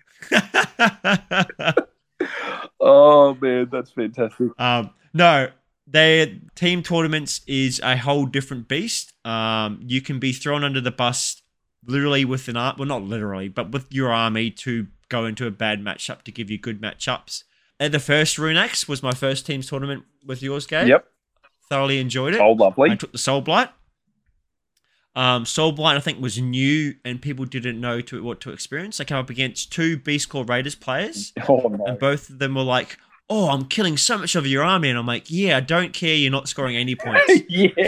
Oh, man, that's fantastic. Um, no, their team tournaments is a whole different beast. Um, you can be thrown under the bus literally with an army, well, not literally, but with your army to go into a bad matchup to give you good matchups. At the first Runex was my first team's tournament with yours, Gabe. Yep. Thoroughly enjoyed it. Oh, lovely. I took the Soul Blight. Um, Soul Blight, I think, was new and people didn't know to, what to experience. I came up against two Beast Claw Raiders players. Oh, no. And both of them were like, oh, I'm killing so much of your army. And I'm like, yeah, I don't care. You're not scoring any points. Yeah.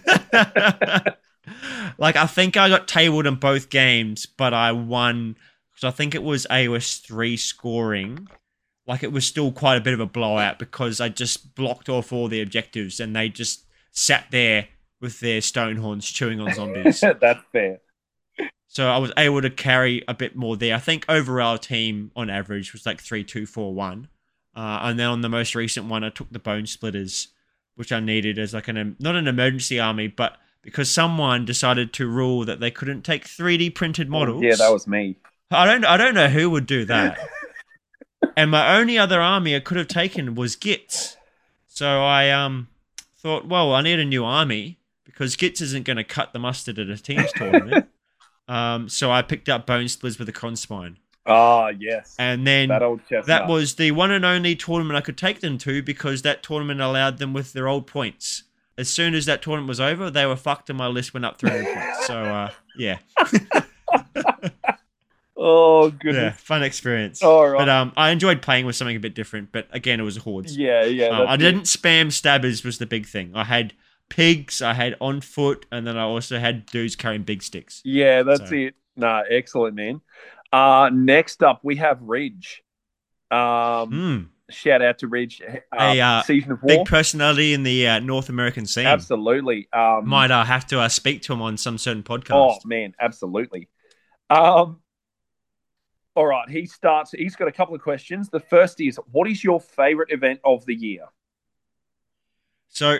Like, I think I got tabled in both games, but I won. So I think it was A O S three scoring. Like, it was still quite a bit of a blowout because I just blocked off all the objectives and they just sat there with their stone horns chewing on zombies. That's fair. So I was able to carry a bit more there. I think overall our team on average was like three two four one. Uh, and then on the most recent one, I took the Bone Splitters, which I needed as like an, not an emergency army, but because someone decided to rule that they couldn't take three D printed models. Yeah, that was me. I don't, I don't know who would do that. And my only other army I could have taken was Gits. So I um thought, well, I need a new army because Gits isn't going to cut the mustard at a team's tournament. Um, so I picked up Bone Splitters with a Conspine. Ah, yes. And then that, old chestnut. that was the one and only tournament I could take them to because that tournament allowed them with their old points. As soon as that tournament was over, they were fucked and my list went up three hundred points. So, uh, yeah. Oh, goodness. Yeah, fun experience. All right. But um, I enjoyed playing with something a bit different. But again, it was hordes. Yeah, yeah. Uh, I didn't spam stabbers was the big thing. I had pigs, I had on foot, and then I also had dudes carrying big sticks. Yeah, that's so. it. Nah, excellent, man. Uh, next up, we have Ridge. Um, mm. Shout out to Ridge. Uh, a uh, Season of War. Big personality in the uh, North American scene. Absolutely. Um, Might uh, have to uh, speak to him on some certain podcast. Oh, man, absolutely. Um, all right, he starts. He's got a couple of questions. The first is, what is your favorite event of the year? So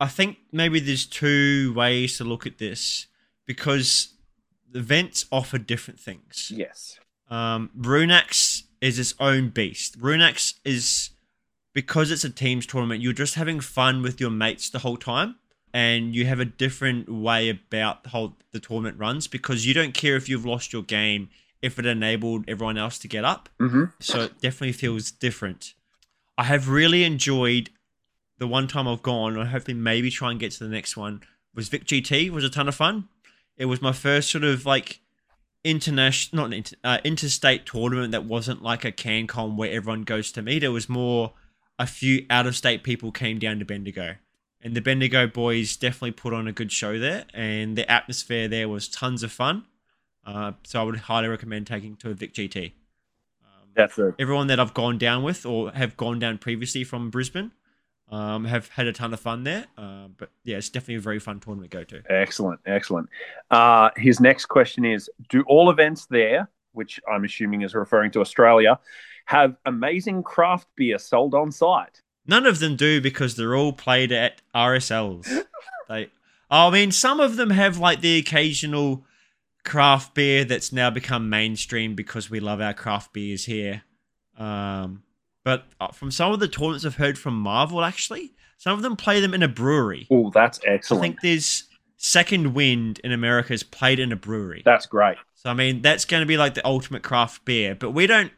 I think maybe there's two ways to look at this because the events offer different things. Yes. Um, Runax is its own beast. Runax is, because it's a teams tournament, you're just having fun with your mates the whole time, and you have a different way about how the tournament runs because you don't care if you've lost your game if it enabled everyone else to get up. Mm-hmm. So it definitely feels different. I have really enjoyed the one time I've gone, and hopefully maybe try and get to the next one, was Vic G T. It was a ton of fun. It was my first sort of like international, not inter, uh, interstate tournament that wasn't like a CanCon where everyone goes to meet. It was more a few out-of-state people came down to Bendigo. And the Bendigo boys definitely put on a good show there, and the atmosphere there was tons of fun. Uh, so I would highly recommend taking to a Vic G T. Um, That's it. Everyone that I've gone down with or have gone down previously from Brisbane um, have had a ton of fun there. Uh, but yeah, it's definitely a very fun tournament to go to. Excellent, excellent. Uh, his next question is, do all events there, which I'm assuming is referring to Australia, have amazing craft beer sold on site? None of them do because they're all played at R S Ls. They, I mean, some of them have like the occasional craft beer that's now become mainstream because we love our craft beers here. Um, but from some of the tournaments I've heard from Marvel, actually, some of them play them in a brewery. Oh, that's I excellent. think there's Second Wind in America is played in a brewery. That's great. So, I mean, that's going to be like the ultimate craft beer. But we don't...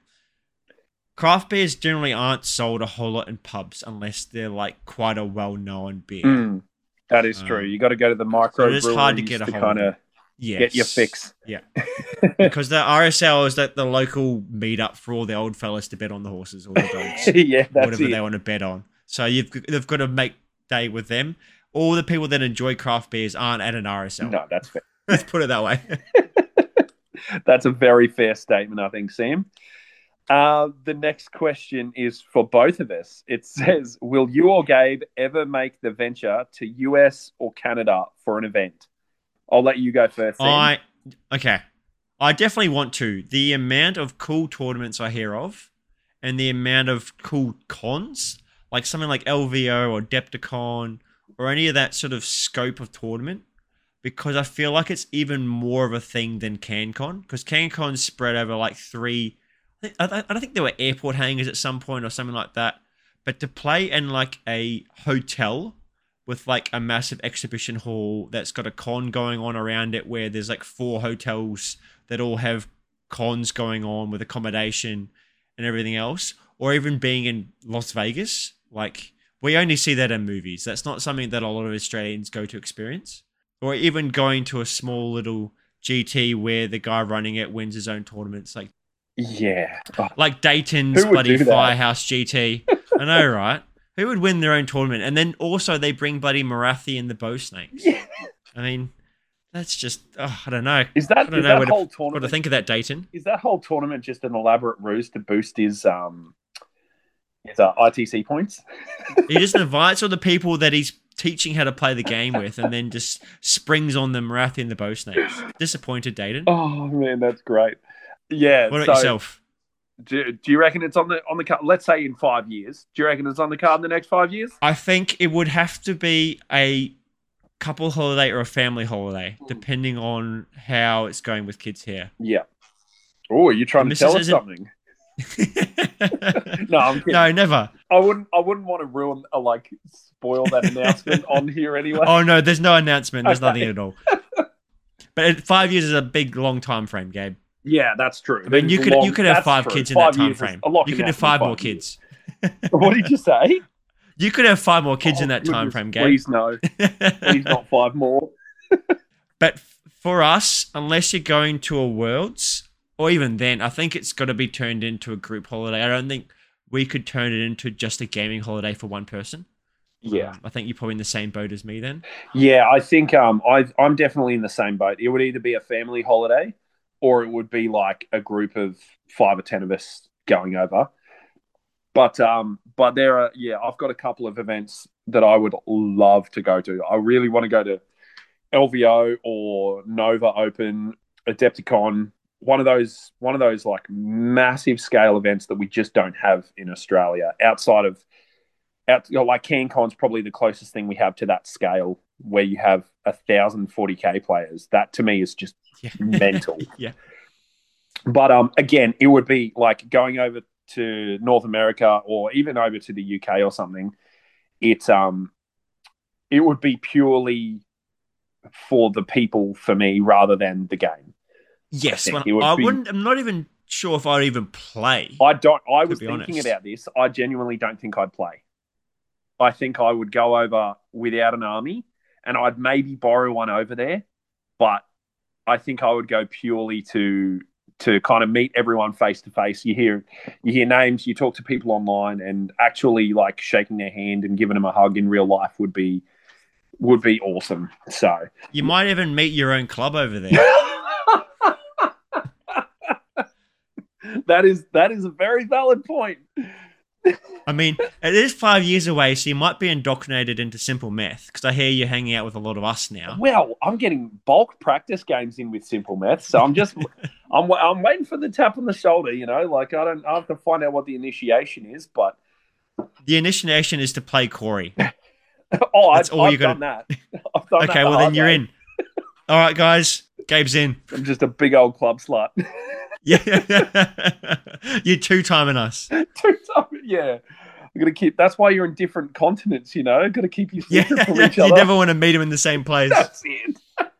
Craft beers generally aren't sold a whole lot in pubs unless they're like quite a well-known beer. Mm, that is Um, true. You got to go to the micro so it is hard to get a to hold kind of of it. Yes. get your fix. Yeah. Because the R S L is that the local meetup for all the old fellas to bet on the horses or the dogs. Yeah, that's whatever it. they want to bet on. So you've they've got to make day with them. All the people that enjoy craft beers aren't at an R S L. No, that's fair. Let's put it that way. That's a very fair statement, I think, Sam. Uh, the next question is for both of us. It says, will you or Gabe ever make the venture to U S or Canada for an event? I'll let you go first, Sam. I okay. I definitely want to. The amount of cool tournaments I hear of and the amount of cool cons, like something like L V O or Depticon or any of that sort of scope of tournament, because I feel like it's even more of a thing than CanCon, because CanCon's spread over like three... I don't think there were airport hangars at some point or something like that. But to play in like a hotel with like a massive exhibition hall that's got a con going on around it where there's like four hotels that all have cons going on with accommodation and everything else, or even being in Las Vegas, like we only see that in movies. That's not something that a lot of Australians go to experience. Or even going to a small little G T where the guy running it wins his own tournaments. Like, Yeah. Oh, Like Dayton's Who would bloody do that? Firehouse G T. I know, right? Who would win their own tournament? And then also they bring bloody Marathi and the Bow Snakes. yeah. I mean, that's just, oh, I don't know. Is I that, don't is know that what to, whole what to tournament? think of that, Dayton. Is that whole tournament just an elaborate ruse to boost his um his uh, I T C points? He just invites all the people that he's teaching how to play the game with and then just springs on the Marathi and the Bow Snakes. Disappointed, Dayton. Oh man, that's great. Yeah. What about so yourself? Do, do you reckon it's on the on the card? Let's say in five years. Do you reckon it's on the card in the next five years? I think it would have to be a couple holiday or a family holiday, depending on how it's going with kids here. Yeah. Oh, are you trying The to tell missus us isn't- something? No, I'm kidding. No, never. I wouldn't. I wouldn't want to ruin, uh, like, spoil that announcement on here anyway. Oh no, there's no announcement. There's Okay. nothing at all. But it- five years is a big, long time frame, Gabe. Yeah, that's true. I mean, you It's could long- you could have that's five true. kids in Five that time years is frame. a lot You can could have happen in five more years. kids. What did you say? You could have five more kids in Oh, that time goodness, frame, Gabe. Please no. Please not five more. But f- for us, unless you're going to a Worlds, or even then, I think it's got to be turned into a group holiday. I don't think we could turn it into just a gaming holiday for one person. Yeah. Um, I think you're probably in the same boat as me then. Yeah, I think um, I, I'm definitely in the same boat. It would either be a family holiday or it would be like a group of five or ten of us going over. But um, but there are, yeah, I've got a couple of events that I would love to go to. I really want to go to L V O or Nova Open, Adepticon, one of those, one of those like massive scale events that we just don't have in Australia outside of out, you know, like CanCon's probably the closest thing we have to that scale where you have a thousand forty K players. That to me is just Yeah. mental. Yeah. But um, again, it would be like going over to North America or even over to the U K or something. It's um, it would be purely for the people for me rather than the game. Yes, think well, it would I be- wouldn't. I'm not even sure if I'd even play. I don't. I To was be thinking honest. about this. I genuinely don't think I'd play. I think I would go over without an army, and I'd maybe borrow one over there. But I think I would go purely to to kind of meet everyone face to face. You hear you hear names, you talk to people online, and actually like shaking their hand and giving them a hug in real life would be would be awesome. So You might even meet your own club over there. that is that is a very valid point. I mean, it is five years away, so you might be indoctrinated into simple math. Because I hear you're hanging out with a lot of us now. Well, I'm getting bulk practice games in with Simple Math, so I'm just I'm I'm waiting for the tap on the shoulder. You know, like I don't I have to find out what the initiation is, but The initiation is to play Corey. oh, That's I've, all I've you gotta- done that. I've done that Okay, the well hard then you're way. in. All right, guys, Gabe's in. I'm just a big old club slut. Yeah, you're two timing us. Two times, yeah. I'm gonna keep. That's why you're in different continents. You know, got to keep you Yeah, separate from each you other. never want to meet him in the same place. That's it.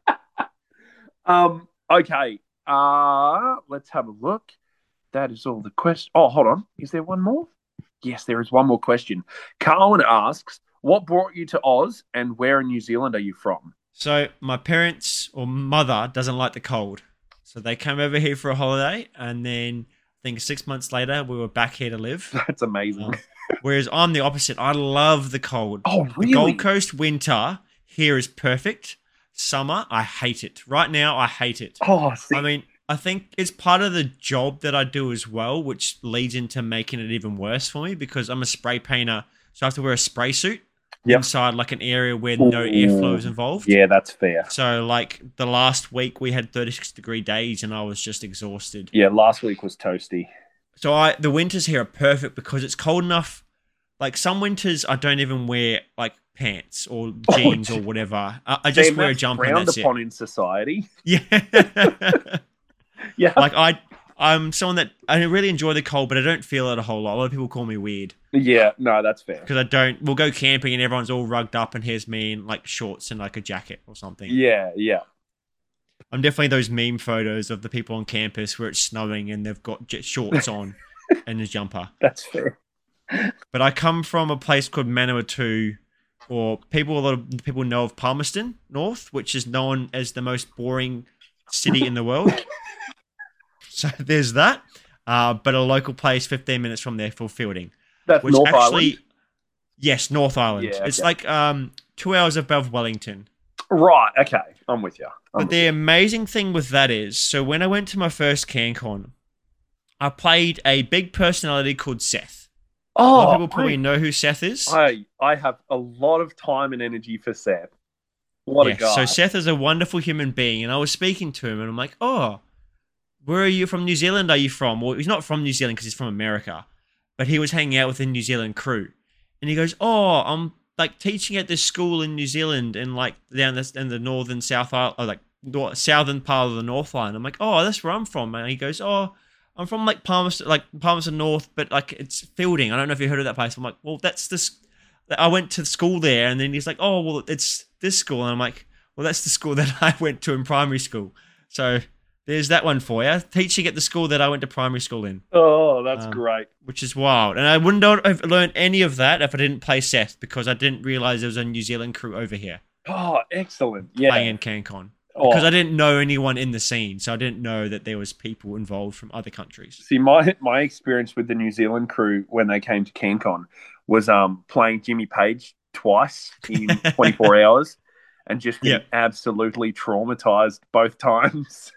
um. Okay. Uh let's have a look. That is all the question. Oh, hold on. Is there one more? Yes, there is one more question. Carwin asks, "What brought you to Oz, and where in New Zealand are you from?" So my parents or mother doesn't like the cold, so they came over here for a holiday, and then I think six months later we were back here to live. That's amazing. Um, whereas I'm the opposite. I love the cold. oh, The really? Gold Coast winter here is perfect. Summer, I hate it. Right now, I hate it. Oh, see, I mean, I think it's part of the job that I do as well, which leads into making it even worse for me because I'm a spray painter, so I have to wear a spray suit Yep. inside like an area where no airflow is involved. yeah, that's fair. So, like the last week, we had thirty-six degree days, and I was just exhausted. Yeah, last week was toasty. So, I the winters here are perfect because it's cold enough. Like some winters, I don't even wear like pants or jeans or whatever. I, I just Damn, wear a that's jumper and frowned that's upon it. in society. Yeah. Yeah, Like I, I'm someone that I really enjoy the cold, but I don't feel it a whole lot. A lot of people call me weird yeah. No, that's fair. because I don't. We'll go camping and everyone's all rugged up, and here's me in like shorts and like a jacket or something. Yeah, yeah. I'm definitely those meme photos of the people on campus where it's snowing and they've got j- shorts on and a jumper. That's fair. But I come from a place called Manawatu, or people a lot of people know of Palmerston North, which is known as the most boring city in the world. So there's that. Uh, but a local place fifteen minutes from there for Fielding, That's which North actually, Island. yes, North Island. Yeah, It's okay. like um, two hours above Wellington. Right. Okay. I'm with you. I'm But with the amazing thing with that is, so when I went to my first CanCon, I played a big personality called Seth. you. A lot Oh, of people probably I, know who Seth is. I I have a lot of time and energy for Seth. What Yeah, a guy. so Seth is a wonderful human being, and I was speaking to him, and I'm like, "Oh, where are you from? New Zealand? Are you from?" Well, he's not from New Zealand because he's from America, but he was hanging out with a New Zealand crew, and he goes, "Oh, I'm like teaching at this school in New Zealand, in like down this in the northern South Island, or like north, southern part of the North Line." I'm like, "Oh, that's where I'm from," and he goes, "Oh, I'm from like Palmerston, like Palmerston North, but like it's Fielding. I don't know if you heard of that place." I'm like, "Well, that's this." I went to school there, and then he's like, "Oh, well, it's this school," and I'm like, "Well, that's the school that I went to in primary school." So there's that one for you. Teaching at the school that I went to primary school in, Oh, that's Um, great. which is wild. And I wouldn't have learned any of that if I didn't play Seth because I didn't realize there was a New Zealand crew over here Oh, excellent. Yeah. playing in CanCon. Oh, Because I didn't know anyone in the scene, so I didn't know that there was people involved from other countries. see, my my experience with the New Zealand crew when they came to CanCon was um playing Jimmy Page twice in twenty-four hours, and just being Yep. absolutely traumatized both times.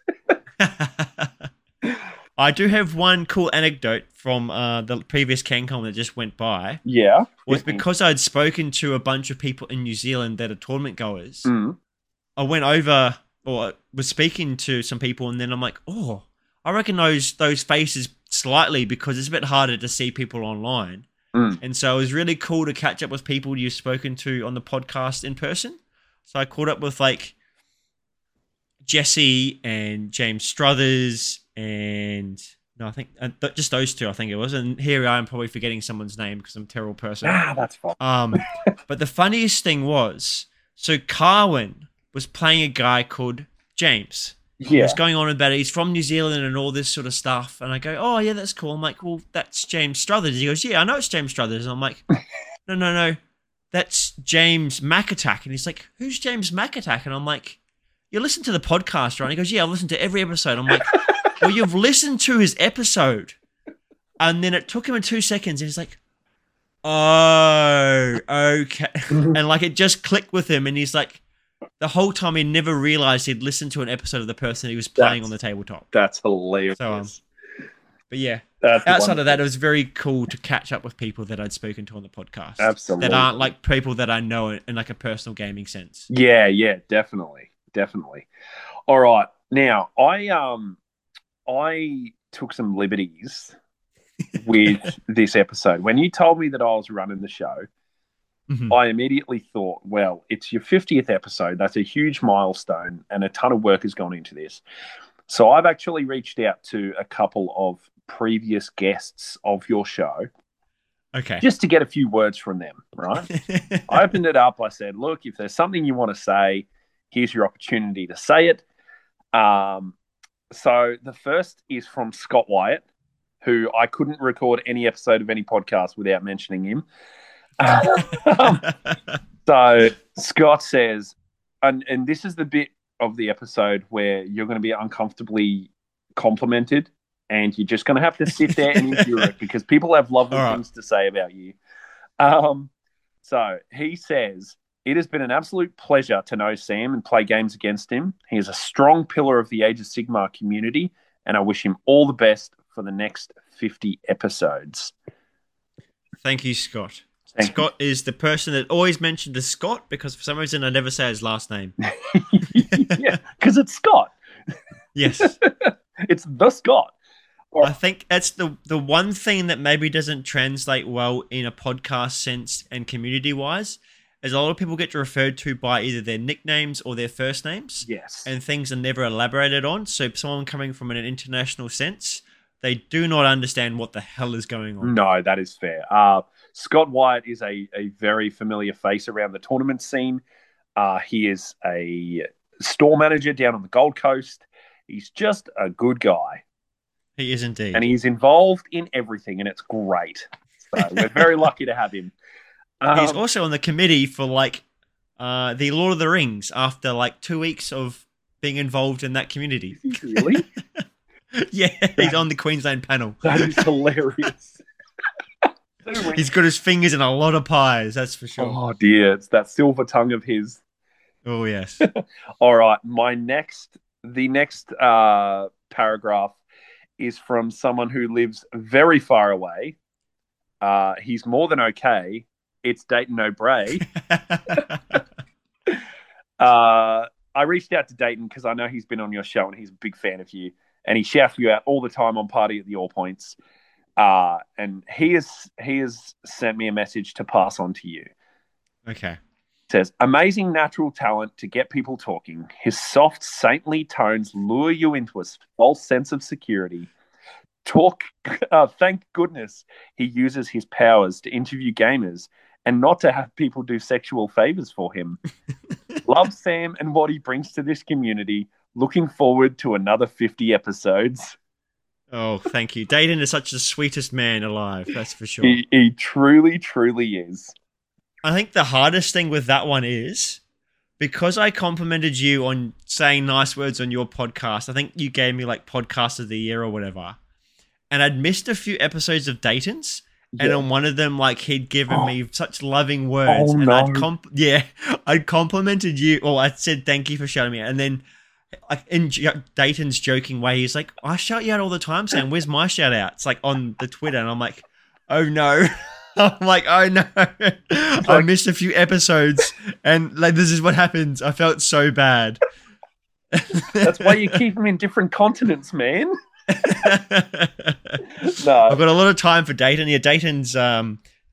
I do have one cool anecdote from uh, the previous CanCon that just went by. Yeah. Was because I'd spoken to a bunch of people in New Zealand that are tournament goers. Mm. I went over or was speaking to some people, and then I'm like, oh, I recognize those faces slightly because it's a bit harder to see people online. Mm. And so it was really cool to catch up with people you've spoken to on the podcast in person. So I caught up with like Jesse and James Struthers and no, I think uh, th- just those two, I think it was. And here I am probably forgetting someone's name because I'm a terrible person. Ah, that's fine. Um, but the funniest thing was, so Carwin was playing a guy called James. He Yeah. was going on about it. He's from New Zealand and all this sort of stuff. And I go, oh, yeah, that's cool. I'm like, well, that's James Struthers. He goes, yeah, I know it's James Struthers. And I'm like, no, no, no, that's James McAttack. And he's like, who's James McAttack? And I'm like, you listen to the podcast, right? And he goes, yeah, I've listened to every episode. I'm like, well, you've listened to his episode. And then it took him in two seconds. And he's like, oh, okay. And like it just clicked with him. And he's like, the whole time he never realized he'd listened to an episode of the person he was playing That's- on the tabletop. That's hilarious. So, um, But yeah, That's outside wonderful. of that, it was very cool to catch up with people that I'd spoken to on the podcast. Absolutely. That aren't like people that I know in like a personal gaming sense. Yeah, yeah, definitely, definitely. All right, now I um I took some liberties with this episode. When you told me that I was running the show, Mhm. I immediately thought, well, it's your fiftieth episode. That's a huge milestone, and a ton of work has gone into this. So I've actually reached out to a couple of previous guests of your show Okay. just to get a few words from them, right? I opened it up. I said, look, if there's something you want to say, here's your opportunity to say it. Um, so the first is from Scott Wyatt, who I couldn't record any episode of any podcast without mentioning him. Um, so Scott says, and, and this is the bit of the episode where you're going to be uncomfortably complimented and you're just going to have to sit there and endure it because people have lovely All right. things to say about you. Um, so he says, it has been an absolute pleasure to know Sam and play games against him. He is a strong pillar of the Age of Sigmar community, and I wish him all the best for the next fifty episodes. Thank you, Scott. Thank Scott is the person that always mentioned the Scott because for some reason I never say his last name. Yeah, because it's Scott. Yes. It's the Scott. I think that's the the one thing that maybe doesn't translate well in a podcast sense and community wise is a lot of people get referred to by either their nicknames or their first names. Yes. And things are never elaborated on. So someone coming from an international sense, they do not understand what the hell is going on. No, that is fair. Uh, Scott Wyatt is a, a very familiar face around the tournament scene. Uh, he is a store manager down on the Gold Coast. He's just a good guy. He is indeed. And he's involved in everything, and it's great. So we're very lucky to have him. Um, He's also on the committee for like uh, the Lord of the Rings after like two weeks of being involved in that community. really? Yeah, he's on the Queensland panel. That is hilarious. He's got his fingers in a lot of pies, that's for sure. Oh, dear. It's that silver tongue of his. Oh, yes. All right. My next, the next uh, paragraph is from someone who lives very far away. Uh, he's more than okay. It's Dayton O'Bray. uh, I reached out to Dayton because I know he's been on your show and he's a big fan of you. And he shouts you out all the time on Party at the All Points. Uh, and he has he has sent me a message to pass on to you. Okay. Says, amazing natural talent to get people talking. His soft, saintly tones lure you into a false sense of security. Talk, uh, thank goodness he uses his powers to interview gamers and not to have people do sexual favors for him. Love Sam and what he brings to this community. Looking forward to another fifty episodes. Oh, thank you. Dayton is such the sweetest man alive, that's for sure. He, he truly, truly is. I think the hardest thing with that one is because I complimented you on saying nice words on your podcast. I think you gave me like podcast of the year or whatever. And I'd missed a few episodes of Dayton's. And Yeah. on one of them, like he'd given Oh. me such loving words. Oh, and no. I'd comp- yeah, I'd complimented you. Or I said thank you for shouting me out. And then like in jo- Dayton's joking way, he's like, I shout you out all the time, Sam. Where's my shout out? It's like on the Twitter. And I'm like, oh no. I'm like, oh no. I like- missed a few episodes. And like, this is what happens. I felt so bad. That's why you keep him in different continents, man. I've No. got a lot of time for Dayton. Yeah, Dayton's um,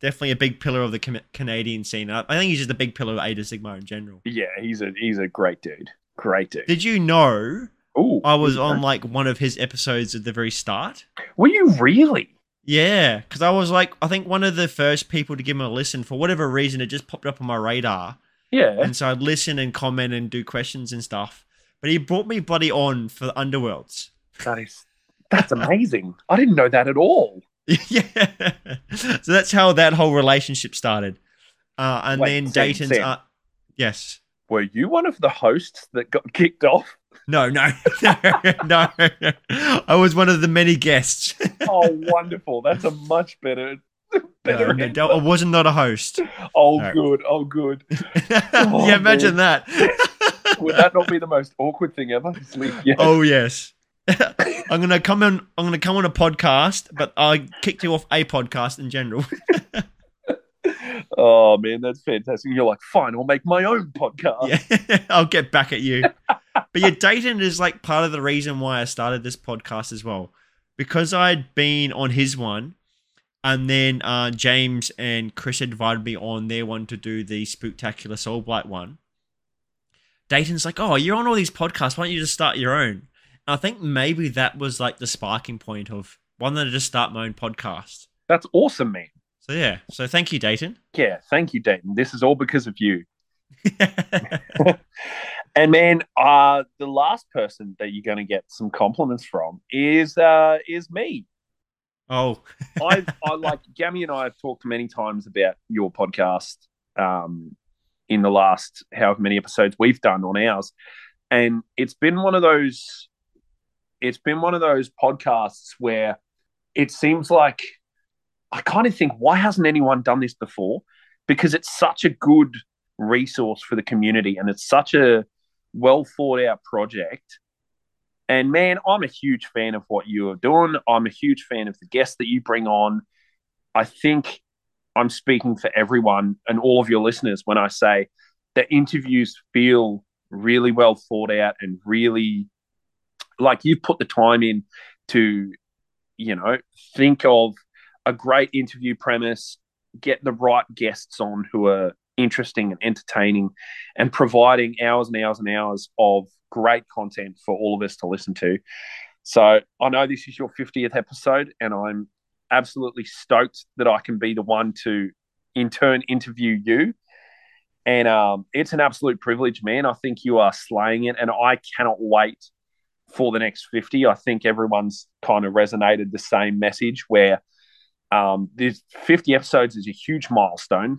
definitely a big pillar of the Com- Canadian scene. I, I think he's just a big pillar of Age of Sigmar in general. Yeah, he's a he's a great dude. Great dude. Did you know Ooh, I was yeah. on like one of his episodes at the very start? Were you really? Yeah, because I was like, I think one of the first people to give him a listen. For whatever reason, it just popped up on my radar. Yeah. And so I'd listen and comment and do questions and stuff. But he brought me bloody on for the Underworlds. That is, that's amazing. I didn't know that at all. Yeah. So that's how that whole relationship started. Uh, and Wait, then Sam, Dayton's... Sam. Uh, yes. Were you one of the hosts that got kicked off? No, no, no, no. I was one of the many guests. Oh, wonderful. That's a much better... better No, no, I wasn't not a host. Oh, No. good. Oh, good. Oh, yeah, imagine man. that. Would that not be the most awkward thing ever? Sleep, yes. Oh yes. I'm gonna come on. I'm gonna come on a podcast, but I kicked you off a podcast in general. Oh, man, that's fantastic. You're like, fine, I'll make my own podcast. Yeah, I'll get back at you. But yeah, Dayton is like part of the reason why I started this podcast as well, because I'd been on his one, and then uh, James and Chris invited me on their one to do the Spooktacular Soulblight one. Dayton's like, oh, you're on all these podcasts. Why don't you just start your own? And I think maybe that was like the sparking point of why don't I just start my own podcast? That's awesome, man. So yeah, so thank you, Dayton. Yeah, thank you, Dayton. This is all because of you. And man, uh, the last person that you're going to get some compliments from is uh, is me. Oh, I I like Gammy and I have talked many times about your podcast um, in the last however many episodes we've done on ours, and it's been one of those. It's been one of those podcasts where it seems like I kind of think, why hasn't anyone done this before? Because it's such a good resource for the community, and it's such a well thought out project. And man, I'm a huge fan of what you are doing. I'm a huge fan of the guests that you bring on. I think I'm speaking for everyone and all of your listeners when I say that interviews feel really well thought out and really like you've put the time in to, you know, think of a great interview premise, get the right guests on who are interesting and entertaining, and providing hours and hours and hours of great content for all of us to listen to. So I know this is your fiftieth episode, and I'm absolutely stoked that I can be the one to in turn interview you. And um, it's an absolute privilege, man. I think you are slaying it, and I cannot wait for the next fifty. I think everyone's kind of resonated the same message where um, this fifty episodes is a huge milestone.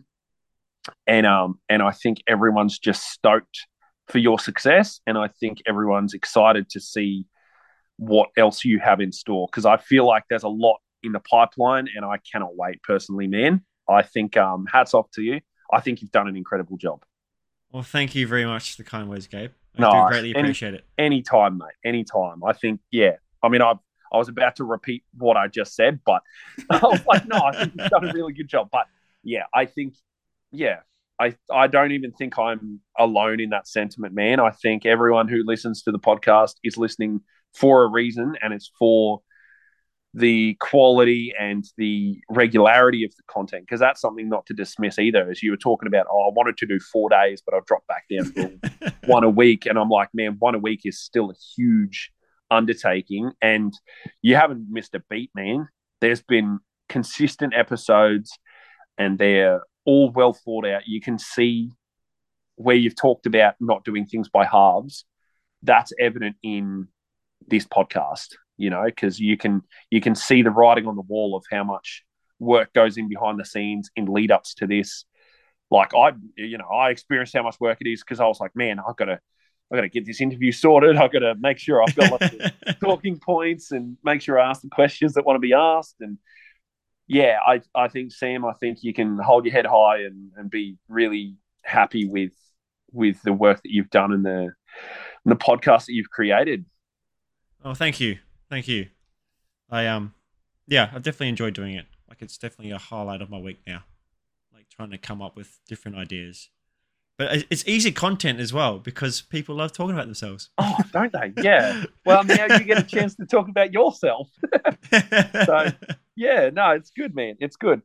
And um and I think everyone's just stoked for your success, and I think everyone's excited to see what else you have in store, because I feel like there's a lot in the pipeline, and I cannot wait personally, man. I think um hats off to you. I think you've done an incredible job. well, thank you very much for the kind words, Gabe. I No, do greatly any- appreciate it. Anytime, mate. Anytime. I think, yeah. I mean, I I was about to repeat what I just said, but I was like, no, I think you've done a really good job. But yeah, I think, yeah, I, I don't even think I'm alone in that sentiment, man. I think everyone who listens to the podcast is listening for a reason, and it's for the quality and the regularity of the content, because that's something not to dismiss either. As you were talking about, oh, I wanted to do four days, but I've dropped back down to one a week. And I'm like, man, one a week is still a huge undertaking, and you haven't missed a beat, man. There's been consistent episodes, and they're all well thought out. You can see where you've talked about not doing things by halves. That's evident in this podcast, you know, because you can you can see the writing on the wall of how much work goes in behind the scenes in lead ups to this. Like I, you know, I experienced how much work it is because I was like, man, I've got to, I've got to get this interview sorted. I've got to make sure I've got lots of talking points and make sure I ask the questions that want to be asked. And yeah, I, I think, Sam, I think you can hold your head high and, and be really happy with with the work that you've done and the and the podcast that you've created. Oh, thank you, thank you. I um, yeah, I definitely enjoyed doing it. Like, it's definitely a highlight of my week now. Like trying to come up with different ideas, but it's easy content as well because people love talking about themselves. Oh, don't they? Yeah. Well, now you get a chance to talk about yourself. So, yeah, no, it's good, man. It's good.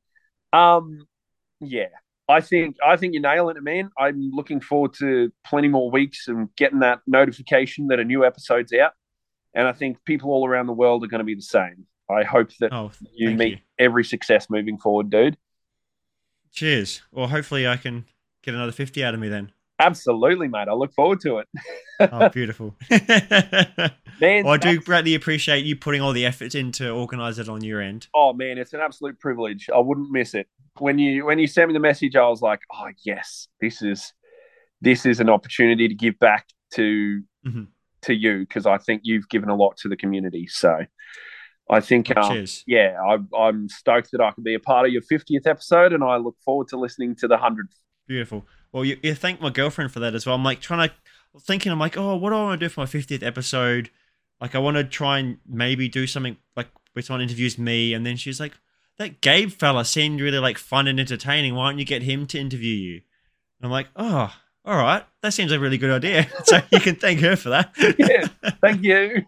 Um, yeah, I think I think you're nailing it, man. I'm looking forward to plenty more weeks and getting that notification that a new episode's out. And I think people all around the world are going to be the same. I hope that Oh, you thank meet you. every success moving forward, dude. Cheers. Well, hopefully I can get another fifty out of me then. Absolutely, mate. I look forward to it. Oh, beautiful. Man, Well, I do that's- greatly appreciate you putting all the effort in to organise it on your end. oh man, it's an absolute privilege. I wouldn't miss it. When you when you sent me the message, I was like, oh yes, this is this is an opportunity to give back to Mhm. to you because I think you've given a lot to the community. So I think, Oh, um, cheers. yeah, I, I'm stoked that I can be a part of your fiftieth episode, and I look forward to listening to the hundredth. Beautiful. Well, you, you thank my girlfriend for that as well. I'm like trying to thinking. I'm like, oh, what do I want to do for my fiftieth episode? Like, I want to try and maybe do something like where someone interviews me, and then she's like, that Gabe fella seemed really like fun and entertaining. Why don't you get him to interview you? And I'm like, oh, all right, that seems like a really good idea. So you can thank her for that. Yeah, thank you.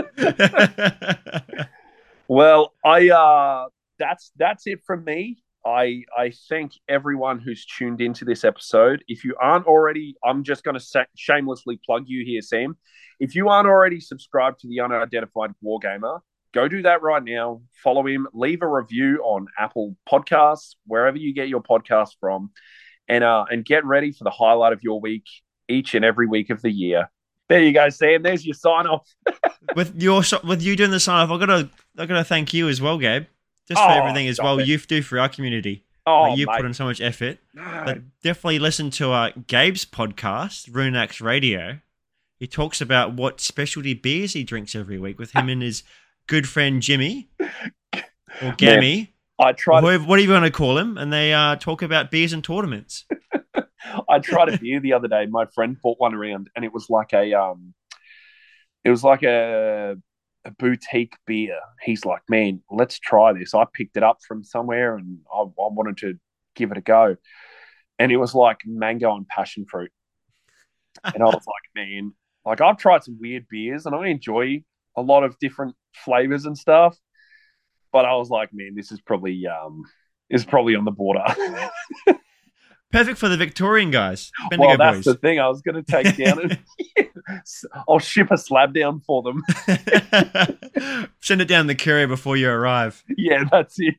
Well, I uh, that's that's it from me. I I thank everyone who's tuned into this episode. If you aren't already, I'm just going to sa- shamelessly plug you here, Sam. If you aren't already subscribed to the Unidentified Wargamer, go do that right now. Follow him. Leave a review on Apple Podcasts, wherever you get your podcast from, and uh, and get ready for the highlight of your week each and every week of the year. There you go, Sam. There's your sign off. with your with you doing the sign off, I gotta I gotta thank you as well, Gabe, just for Oh, everything as stop well it. you do for our community. Oh, Like, you mate. put in so much effort. No. But definitely listen to uh, Gabe's podcast, Runax Radio. He talks about what specialty beers he drinks every week with him and his good friend Jimmy or Gammy, I or tried. whoever, whatever you want to call him, and they uh, talk about beers and tournaments. I tried a beer the other day. My friend bought one around, and it was like a um, it was like a a boutique beer. He's like, "Man, let's try this." I picked it up from somewhere, and I, I wanted to give it a go. And it was like mango and passion fruit, and I was like, "Man, like I've tried some weird beers, and I enjoy a lot of different flavors and stuff." But I was like, "Man, this is probably um, is probably on the border." Perfect for the Victorian guys. Bendigo Well, that's boys. the thing. I was going to take down and I'll ship a slab down for them. Send it down the courier before you arrive. Yeah, that's it.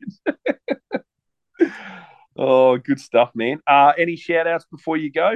Oh, good stuff, man. Uh, any shout outs before you go?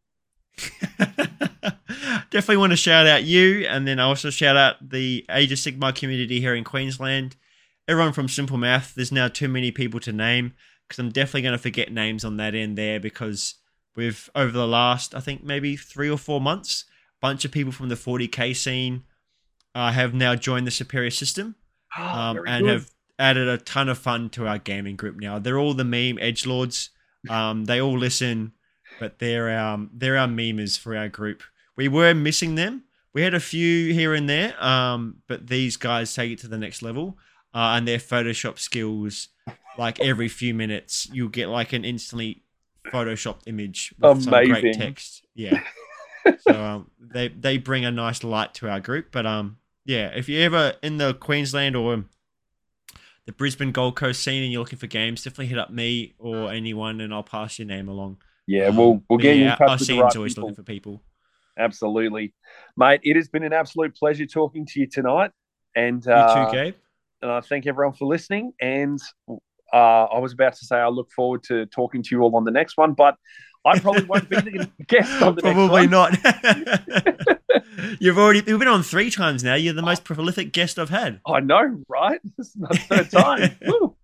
Definitely want to shout out you, and then I also shout out the Age of Sigmar community here in Queensland. Everyone from Simple Math. There's now too many people to name, because I'm definitely going to forget names on that end there, because we've, over the last, I think maybe three or four months, a bunch of people from the forty K scene uh, have now joined the Superior System um, very and good. have added a ton of fun to our gaming group now. They're all the meme edgelords. Um, they all listen, but they're um they're our memers for our group. We were missing them. We had a few here and there, um, but these guys take it to the next level, uh, and their Photoshop skills, like every few minutes, you'll get like an instantly photoshopped image with some great Amazing. text. Yeah. So um, they they bring a nice light to our group. But um, yeah, if you're ever in the Queensland or the Brisbane Gold Coast scene and you're looking for games, definitely hit up me or anyone, and I'll pass your name along. Yeah, we'll we'll But get you in yeah, touch our with the scene's right always people. looking for people. Absolutely, mate. It has been an absolute pleasure talking to you tonight, and You uh, too, Gabe. and I thank everyone for listening. And uh, I was about to say I look forward to talking to you all on the next one, but I probably won't be the guest on the Probably next one. not. You've already you've been on three times now. You're the most prolific guest I've had. I know, right? This is my third time. Woo.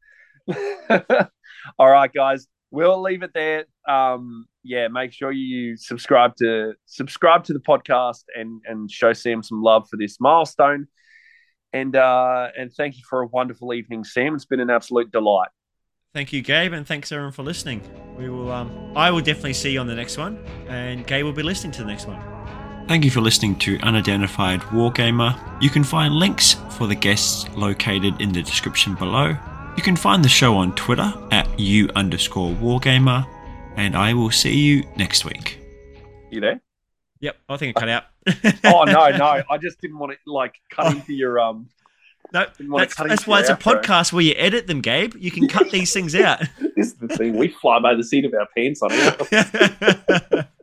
All right, guys. We'll leave it there. Um, yeah, make sure you subscribe to subscribe to the podcast and and show Sam some love for this milestone. And uh, and thank you for a wonderful evening, Sam. It's been an absolute delight. Thank you, Gabe, and thanks everyone for listening. We will um I will definitely see you on the next one, and Gabe will be listening to the next one. Thank you for listening to Unidentified Wargamer. You can find links for the guests located in the description below. You can find the show on Twitter at u underscore wargamer, and I will see you next week. You there? Yep, I think I cut out. Oh no, no. I just didn't want to like cut into your um No, Didn't wanna that's, cut that's into why your it's a outro. podcast where you edit them, Gabe. You can cut these things out. This is the thing. We fly by the seat of our pants on it.